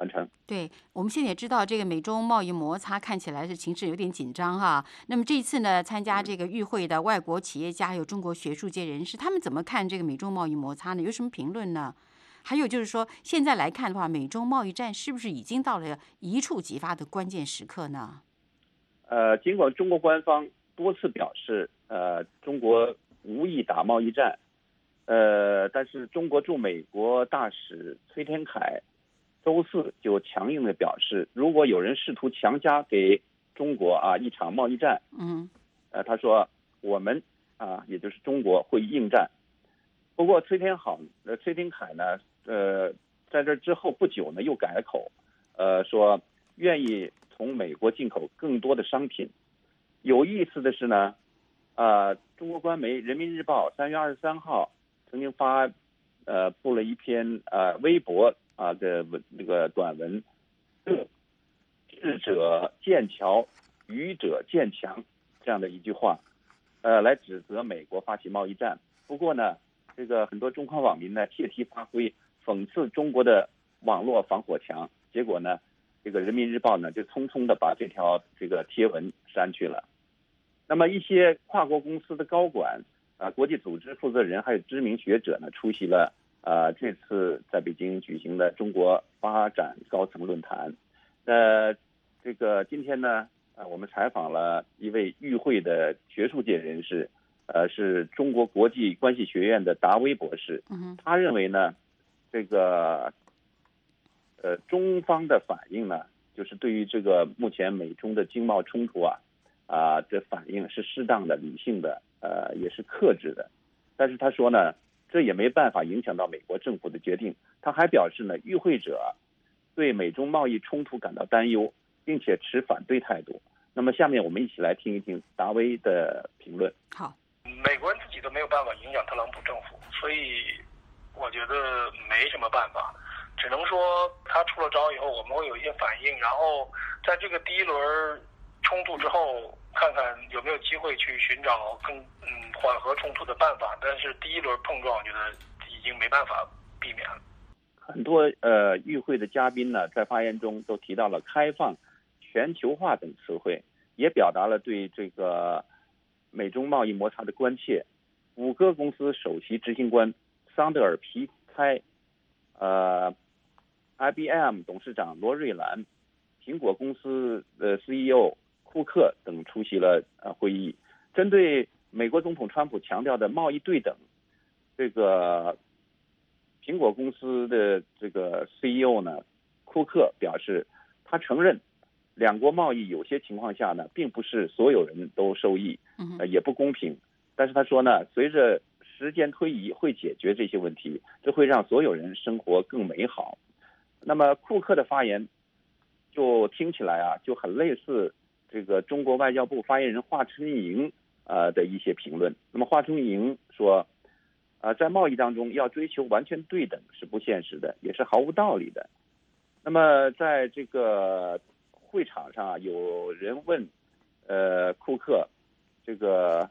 完成。 对，我们现在也知道，这个美中贸易摩擦看起来是情势有点紧张哈。那么这一次呢，参加这个与会的外国企业家还有中国学术界人士，他们怎么看这个美中贸易摩擦呢？有什么评论呢？还有就是说，现在来看的话，美中贸易战是不是已经到了一触即发的关键时刻呢？ 呃，尽管中国官方多次表示，呃，中国无意打贸易战，呃，但是中国驻美国大使崔天凯周四就强硬的表示，如果有人试图强加给中国啊一场贸易战， 嗯， 呃，他说我们啊，也就是中国会应战。不过崔天好，呃，崔天凯呢，呃，在这之后不久呢，又改了口，呃，说愿意从美国进口更多的商品。有意思的是呢，呃，中国官媒《人民日报》三月二十三号曾经发呃布了一篇呃微博啊的文那个短文，智者剑桥，愚者剑强这样的一句话，呃，来指责美国发起贸易战。不过呢，这个很多中国网民呢借题发挥，讽刺中国的网络防火墙，结果呢，这个人民日报呢就匆匆的把这条这个贴文删去了。那么一些跨国公司的高管啊、国际组织负责人还有知名学者呢出席了啊、这次在北京举行的中国发展高层论坛。呃，这个今天呢，啊，我们采访了一位与会的学术界人士。呃，是中国国际关系学院的达威博士，他认为呢，这个呃中方的反应呢，就是对于这个目前美中的经贸冲突啊啊的反应是适当的、理性的，呃也是克制的。但是他说呢，这也没办法影响到美国政府的决定。他还表示呢，与会者对美中贸易冲突感到担忧，并且持反对态度。那么下面我们一起来听一听达威的评论。 好。 美国人自己都没有办法影响特朗普政府，所以我觉得没什么办法，只能说他出了招以后，我们会有一些反应，然后在这个第一轮冲突之后，看看有没有机会去寻找更嗯缓和冲突的办法。但是第一轮碰撞，我觉得已经没办法避免了。 很多呃与会的嘉宾呢，在发言中都提到了开放、全球化等词汇，也表达了对这个美中贸易摩擦的关切。谷歌公司首席执行官桑德尔皮开，呃 ，I B M 董事长罗瑞兰，苹果公司的 C E O 库克等出席了呃会议。针对美国总统川普强调的贸易对等，这个苹果公司的这个 C E O 呢，库克表示，他承认两国贸易有些情况下呢，并不是所有人都受益，呃，也不公平。但是他说呢，随着时间推移，会解决这些问题，这会让所有人生活更美好。那么库克的发言就听起来啊，就很类似这个中国外交部发言人华春莹呃的一些评论。那么华春莹说，呃，在贸易当中要追求完全对等是不现实的，也是毫无道理的。那么在这个会场上啊，有人问，呃，库克，这个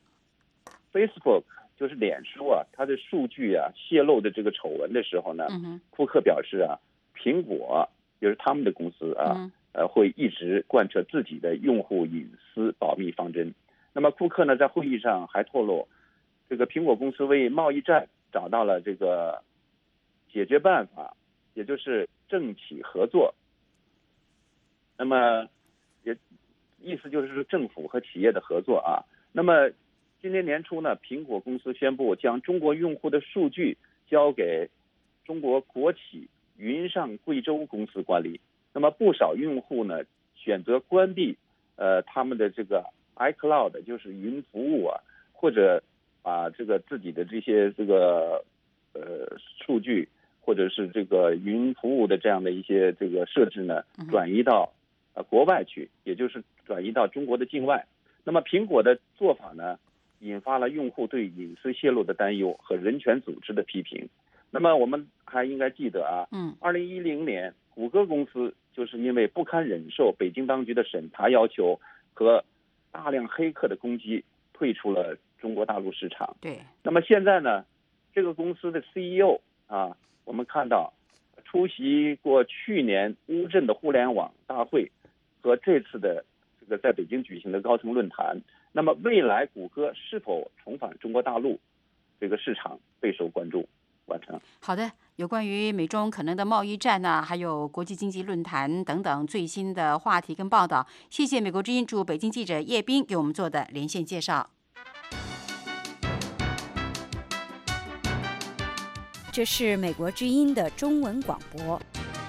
Facebook 就是脸书啊，它的数据啊泄露的这个丑闻的时候呢， 嗯、 库克表示啊，苹果就是他们的公司啊， 嗯、 呃，会一直贯彻自己的用户隐私保密方针。那么库克呢，在会议上还透露，这个苹果公司为贸易战找到了这个解决办法，也就是政企合作。那么也意思就是说政府和企业的合作啊。那么今年年初呢，苹果公司宣布将中国用户的数据交给中国国企云上贵州公司管理。那么不少用户呢选择关闭呃他们的这个 iCloud 就是云服务啊，或者把这个自己的这些这个呃数据或者是这个云服务的这样的一些这个设置呢转移到呃国外去，也就是转移到中国的境外。那么苹果的做法呢，引发了用户对隐私泄露的担忧和人权组织的批评。那么我们还应该记得啊， 嗯， 二零一零年谷歌公司就是因为不堪忍受北京当局的审查要求和大量黑客的攻击，退出了中国大陆市场。 对。 那么现在呢，这个公司的 C E O 啊，我们看到出席过去年乌镇的互联网大会和这次的这个在北京举行的高层论坛。那么未来谷歌是否重返中国大陆，这个市场备受关注。完成。 好的，有关于美中可能的贸易战呢，还有国际经济论坛等等最新的话题跟报道，谢谢美国之音驻北京记者叶斌给我们做的连线介绍。 这是美国之音的中文广播。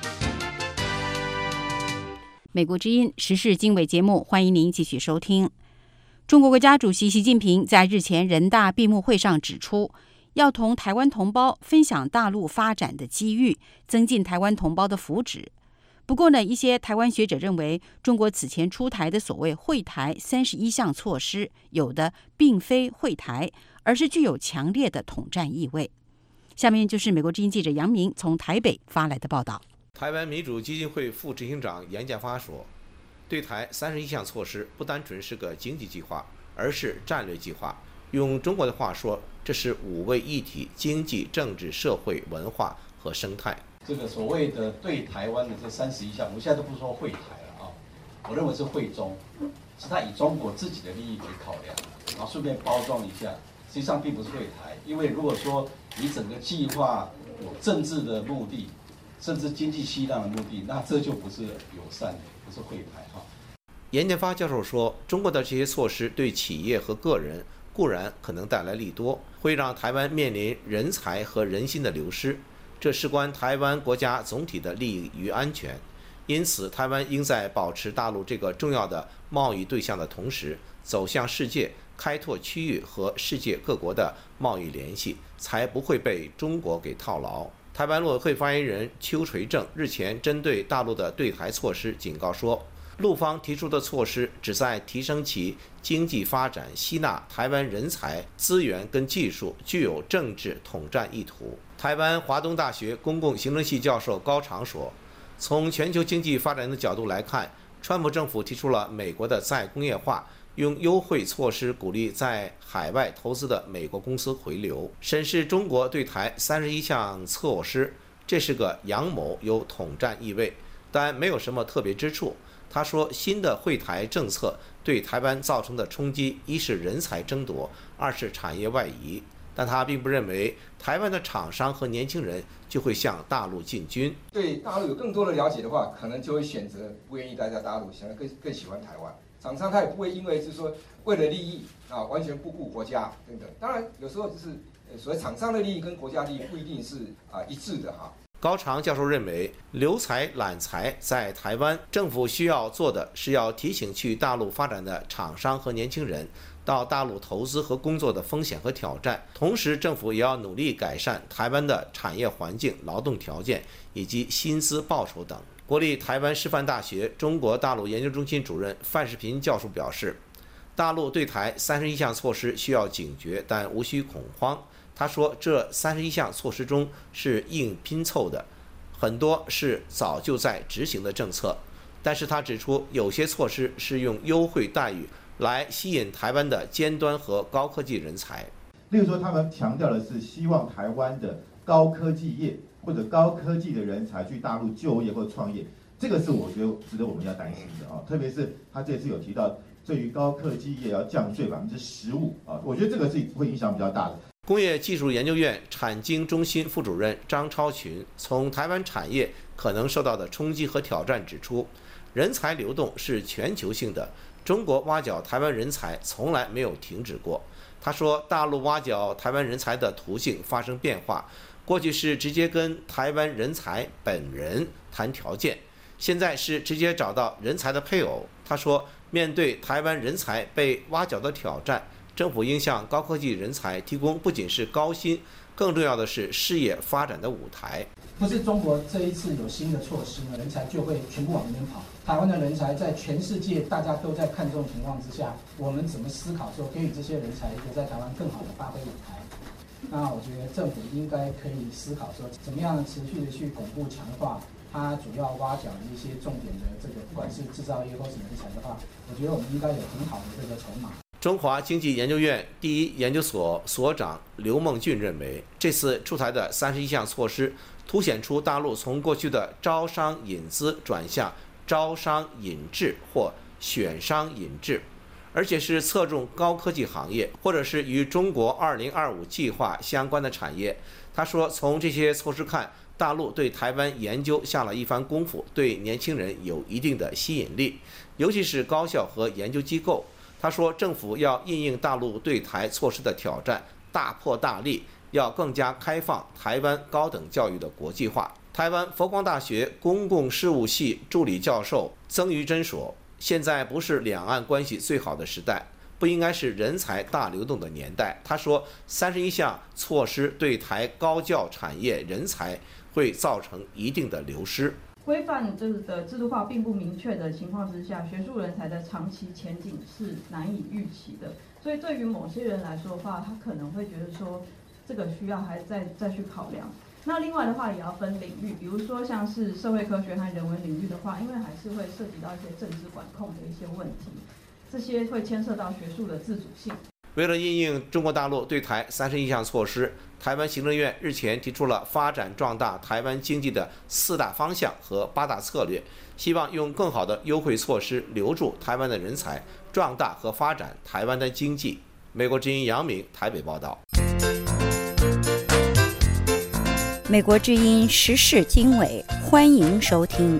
美国之音时事经纬节目，欢迎您继续收听。中国国家主席习近平在日前人大闭幕会上指出，要同台湾同胞分享大陆发展的机遇，增进台湾同胞的福祉。不过呢，一些台湾学者认为，中国此前出台的所谓惠台三十一项措施，有的并非惠台，而是具有强烈的统战意味。下面就是美国之音记者杨明从台北发来的报道。 台湾民主基金会副执行长严建发说，对台三十一项措施不单纯是个经济计划，而是战略计划。用中国的话说，这是五位一体：经济、政治、社会、文化和生态。 这个所谓的对台湾的这三十一项，我现在都不说惠台了啊，我认为是惠中，是他以中国自己的利益为考量，然后顺便包装一下，实际上并不是惠台。因为如果说你整个计划有政治的目的，甚至经济吸纳的目的，那这就不是友善的，不是惠台哈。 严建发教授说，中国的这些措施对企业和个人固然可能带来利多，会让台湾面临人才和人心的流失，这事关台湾国家总体的利益与安全。因此，台湾应在保持大陆这个重要的贸易对象的同时，走向世界，开拓区域和世界各国的贸易联系，才不会被中国给套牢。台湾陆委会发言人邱垂正日前针对大陆的对台措施警告说，陆方提出的措施旨在提升其经济发展，吸纳台湾人才、资源跟技术，具有政治统战意图。台湾华东大学公共行政系教授高长说，从全球经济发展的角度来看，川普政府提出了美国的再工业化，用优惠措施鼓励在海外投资的美国公司回流。审视中国对台三十一项措施，这是个阳谋，有统战意味，但没有什么特别之处。他说，新的惠台政策对台湾造成的冲击，一是人才争夺，二是产业外移。但他并不认为台湾的厂商和年轻人就会向大陆进军。 对大陆有更多的了解的话，可能就会选择不愿意待在大陆，想要更更喜欢台湾。厂商他也不会因为是说为了利益啊完全不顾国家等等。当然有时候就是所谓厂商的利益跟国家利益不一定是啊一致的哈。 高长教授认为，留才揽才在台湾，政府需要做的是要提醒去大陆发展的厂商和年轻人到大陆投资和工作的风险和挑战，同时政府也要努力改善台湾的产业环境、劳动条件以及薪资报酬等。国立台湾师范大学中国大陆研究中心主任范世平教授表示，大陆对台三十一项措施需要警觉，但无需恐慌。他说，这三十一项措施中是硬拼凑的，很多是早就在执行的政策。但是他指出，有些措施是用优惠待遇来吸引台湾的尖端和高科技人才。 例如说，他们强调的是希望台湾的高科技业或者高科技的人才去大陆就业或创业，这个是我觉得值得我们要担心的啊。特别是他这次有提到，对于高科技业要降税百分之十五啊，我觉得这个是会影响比较大的。 工业技术研究院产经中心副主任张超群从台湾产业可能受到的冲击和挑战指出，人才流动是全球性的，中国挖角台湾人才从来没有停止过。他说，大陆挖角台湾人才的途径发生变化，过去是直接跟台湾人才本人谈条件，现在是直接找到人才的配偶。他说，面对台湾人才被挖角的挑战，政府应向高科技人才提供不仅是高薪，更重要的是事业发展的舞台。 不是中国这一次有新的措施呢，人才就会全部往那边跑。台湾的人才在全世界大家都在看重情况之下，我们怎么思考说给予这些人才一个在台湾更好的发挥舞台？那我觉得政府应该可以思考说，怎么样持续的去巩固强化它主要挖角的一些重点的这个，不管是制造业或是人才的话，我觉得我们应该有很好的这个筹码。 中华经济研究院第一研究所所长刘梦俊认为，这次出台的三十一项措施，凸显出大陆从过去的招商引资转向招商引智或选商引智，而且是侧重高科技行业，或者是与中国二零二五计划相关的产业。他说，从这些措施看，大陆对台湾研究下了一番功夫，对年轻人有一定的吸引力，尤其是高校和研究机构。他说，政府要因应大陆对台措施的挑战，大破大立，要更加开放台湾高等教育的国际化。台湾佛光大学公共事务系助理教授曾于珍说，现在不是两岸关系最好的时代，不应该是人才大流动的年代。他说，三十一项措施对台高教产业人才会造成一定的流失。 规范这的制度化并不明确的情况之下，学术人才的长期前景是难以预期的。所以对于某些人来说的话，他可能会觉得说，这个需要还再再去考量。那另外的话也要分领域，比如说像是社会科学和人文领域的话，因为还是会涉及到一些政治管控的一些问题，这些会牵涉到学术的自主性。 为了因应中国大陆对台三十一项措施，台湾行政院日前提出了发展壮大台湾经济的四大方向和八大策略，希望用更好的优惠措施留住台湾的人才，壮大和发展台湾的经济。美国之音杨明台北报道。 美国之音时事经纬，欢迎收听。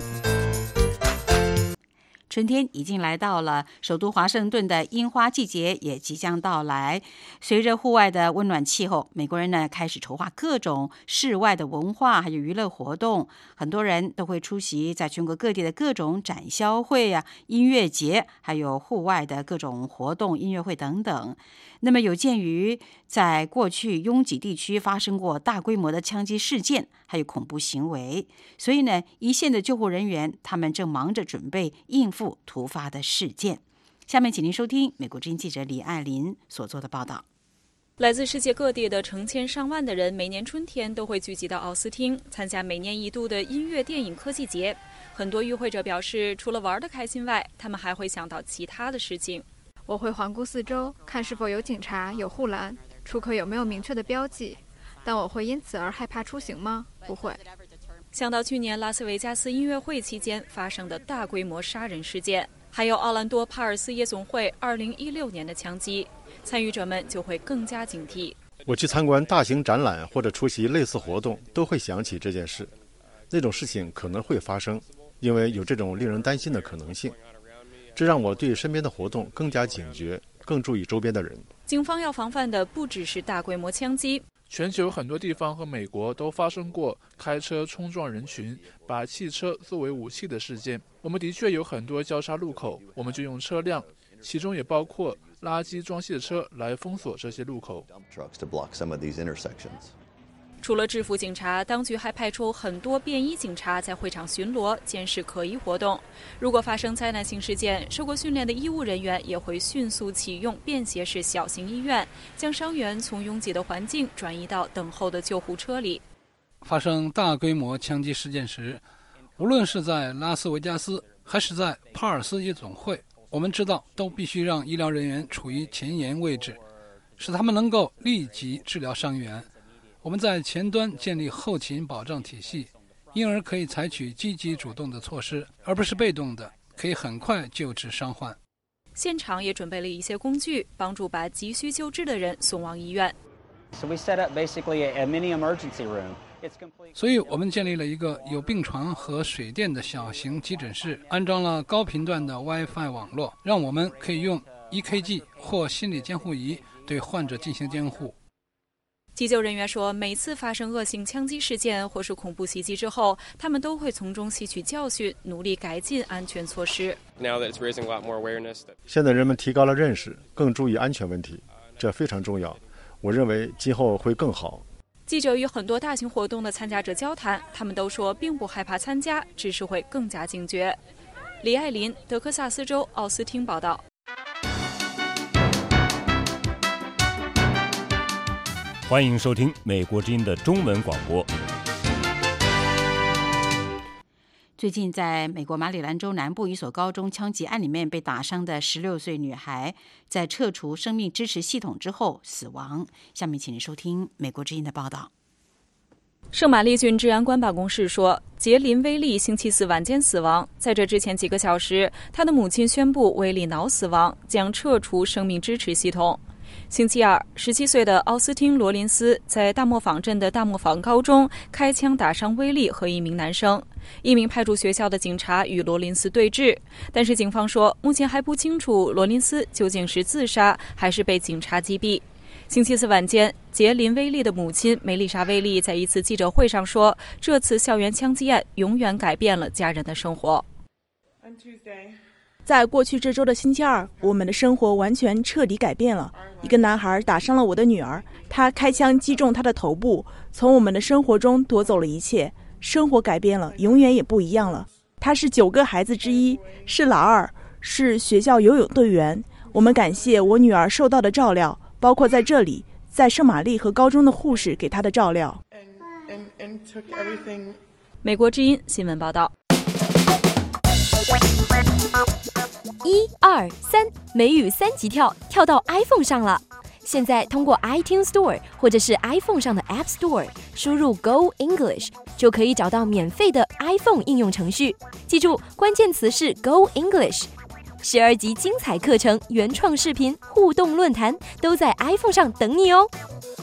春天已经来到了，首都华盛顿的樱花季节也即将到来。随着户外的温暖气候，美国人呢开始筹划各种室外的文化还有娱乐活动，很多人都会出席在全国各地的各种展销会啊、音乐节，还有户外的各种活动、音乐会等等。那么有鉴于在过去拥挤地区发生过大规模的枪击事件，还有恐怖行为，所以呢，一线的救护人员他们正忙着准备应付突发的事件。下面请您收听美国之音记者李爱琳所做的报道。 来自世界各地的成千上万的人，每年春天都会聚集到奥斯汀，参加每年一度的音乐、电影、科技节。很多与会者表示，除了玩得开心外，他们还会想到其他的事情。 我会环顾四周，看是否有警察、有护栏，出口有没有明确的标记。但我会因此而害怕出行吗？不会。 想到去年拉斯维加斯音乐会期间发生的大规模杀人事件，还有奥兰多帕尔斯夜总会二零一六年的枪击，参与者们就会更加警惕。 我去参观大型展览或者出席类似活动，都会想起这件事。那种事情可能会发生，因为有这种令人担心的可能性。这让我对身边的活动更加警觉，更注意周边的人。 警方要防范的不只是大规模枪击， 全球很多地方和美国都发生过开车冲撞人群、把汽车作为武器的事件。我们的确有很多交叉路口，我们就用车辆，其中也包括垃圾装卸车来封锁这些路口。 除了制服警察，当局还派出很多便衣警察在会场巡逻，监视可疑活动。如果发生灾难性事件，受过训练的医务人员也会迅速启用便携式小型医院，将伤员从拥挤的环境转移到等候的救护车里。 发生大规模枪击事件时，无论是在拉斯维加斯还是在帕尔斯夜总会，我们知道都必须让医疗人员处于前沿位置，使他们能够立即治疗伤员。我们在前端建立后勤保障体系，因而可以采取积极主动的措施，而不是被动的，可以很快救治伤患。 现场也准备了一些工具，帮助把急需救治的人送往医院。 所以我们建立了一个有病床和水电的小型急诊室，安装了高频段的 WiFi 网络，让我们可以用 E K G 或心理监护仪对患者进行监护。 急救人员说，每次发生恶性枪击事件或是恐怖袭击之后，他们都会从中吸取教训，努力改进安全措施。 现在人们提高了认识，更注意安全问题，这非常重要。我认为今后会更好。 记者与很多大型活动的参加者交谈，他们都说并不害怕参加，只是会更加警觉。李爱琳，德克萨斯州奥斯汀报道。 欢迎收听美国之音的中文广播。 最近在美国马里兰州南部一所高中枪击案里面被打伤的十六岁女孩，在撤除生命支持系统之后死亡。下面请您收听美国之音的报道。 圣玛丽郡治安官办公室说，杰林·威利星期四晚间死亡。在这之前几个小时，他的母亲宣布威利脑死亡，将撤除生命支持系统。星期二，十七岁的奥斯汀·罗林斯在大磨坊镇的大磨坊高中开枪打伤威利和一名男生。一名派驻学校的警察与罗林斯对峙，但是警方说，目前还不清楚罗林斯究竟是自杀还是被警察击毙。星期四晚间，杰林·威利的母亲梅丽莎·威利在一次记者会上说，这次校园枪击案永远改变了家人的生活。 在过去这周的星期二，我们的生活完全彻底改变了。一个男孩打伤了我的女儿，他开枪击中她的头部，从我们的生活中夺走了一切。生活改变了，永远也不一样了。他是九个孩子之一，是老二，是学校游泳队员。我们感谢我女儿受到的照料，包括在这里，在圣玛丽和高中的护士给她的照料。 美国之音新闻报道。 一二三，美语三级跳，跳到 iPhone 上了。现在通过 iTunes Store 或者是 iPhone 上的 App Store 输入 Go English 就可以找到免费的 iPhone 应用程序。记住，关键词是 Go English。十二集精彩课程、原创视频、互动论坛都在 iPhone 上等你哦。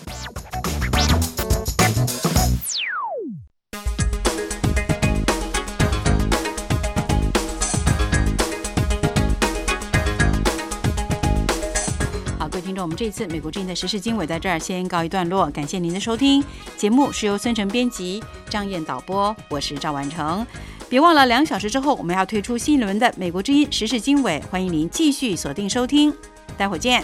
听众，我们这次美国之音的时事经纬在这儿先告一段落，感谢您的收听。节目是由孙成编辑，张燕导播，我是赵婉成。别忘了两小时之后我们要推出新一轮的美国之音时事经纬，欢迎您继续锁定收听，待会儿见。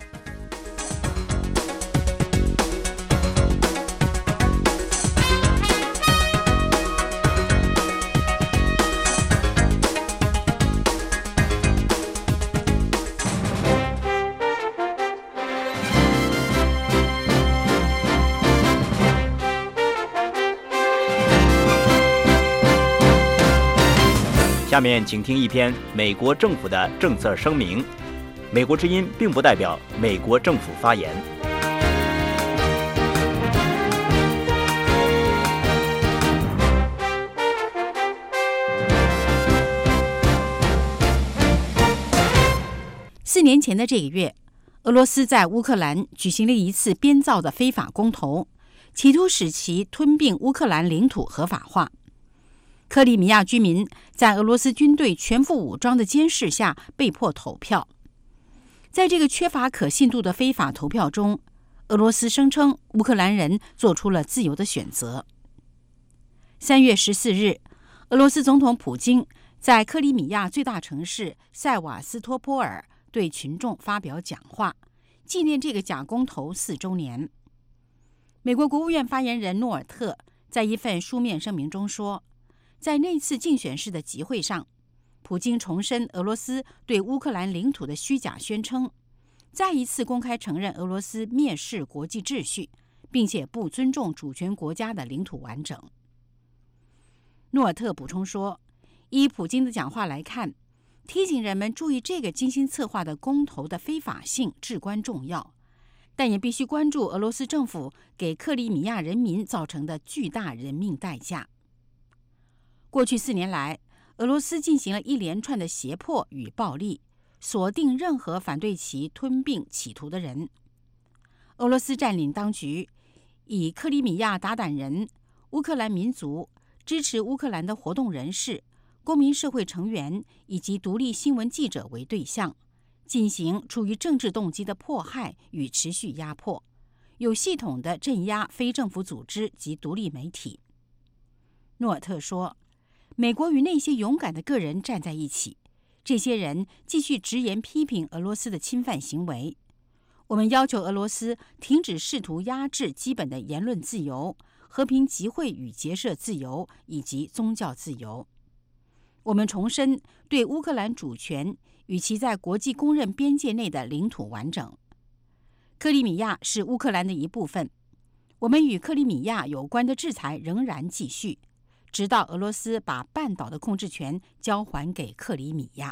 下面请听一篇美国政府的政策声明。美国之音并不代表美国政府发言。 四年前的这个月，俄罗斯在乌克兰举行了一次编造的非法公投，企图使其吞并乌克兰领土合法化。克里米亚居民在俄罗斯军队全副武装的监视下被迫投票。在这个缺乏可信度的非法投票中，俄罗斯声称乌克兰人做出了自由的选择。三月十四日，俄罗斯总统普京在克里米亚最大城市塞瓦斯托波尔对群众发表讲话，纪念这个假公投四周年。美国国务院发言人诺尔特在一份书面声明中说，在那次竞选式的集会上，普京重申俄罗斯对乌克兰领土的虚假宣称，再一次公开承认俄罗斯蔑视国际秩序，并且不尊重主权国家的领土完整。诺尔特补充说，依普京的讲话来看，提醒人们注意这个精心策划的公投的非法性至关重要，但也必须关注俄罗斯政府给克里米亚人民造成的巨大人命代价。过去四年来，俄罗斯进行了一连串的胁迫与暴力，锁定任何反对其吞并企图的人。俄罗斯占领当局以克里米亚鞑靼人、乌克兰民族、支持乌克兰的活动人士、公民社会成员以及独立新闻记者为对象，进行出于政治动机的迫害与持续压迫，有系统的镇压非政府组织及独立媒体。诺尔特说，美国与那些勇敢的个人站在一起，这些人继续直言批评俄罗斯的侵犯行为。我们要求俄罗斯停止试图压制基本的言论自由、和平集会与结社自由以及宗教自由。我们重申对乌克兰主权与其在国际公认边界内的领土完整。克里米亚是乌克兰的一部分，我们与克里米亚有关的制裁仍然继续。 直到俄罗斯把半岛的控制权交还给克里米亚。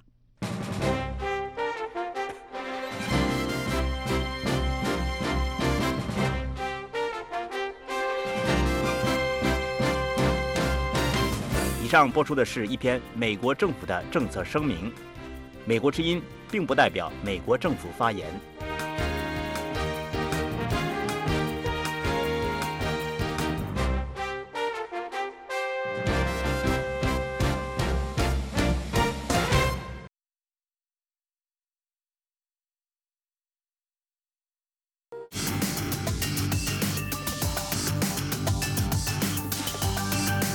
以上播出的是一篇美国政府的政策声明。美国之音并不代表美国政府发言。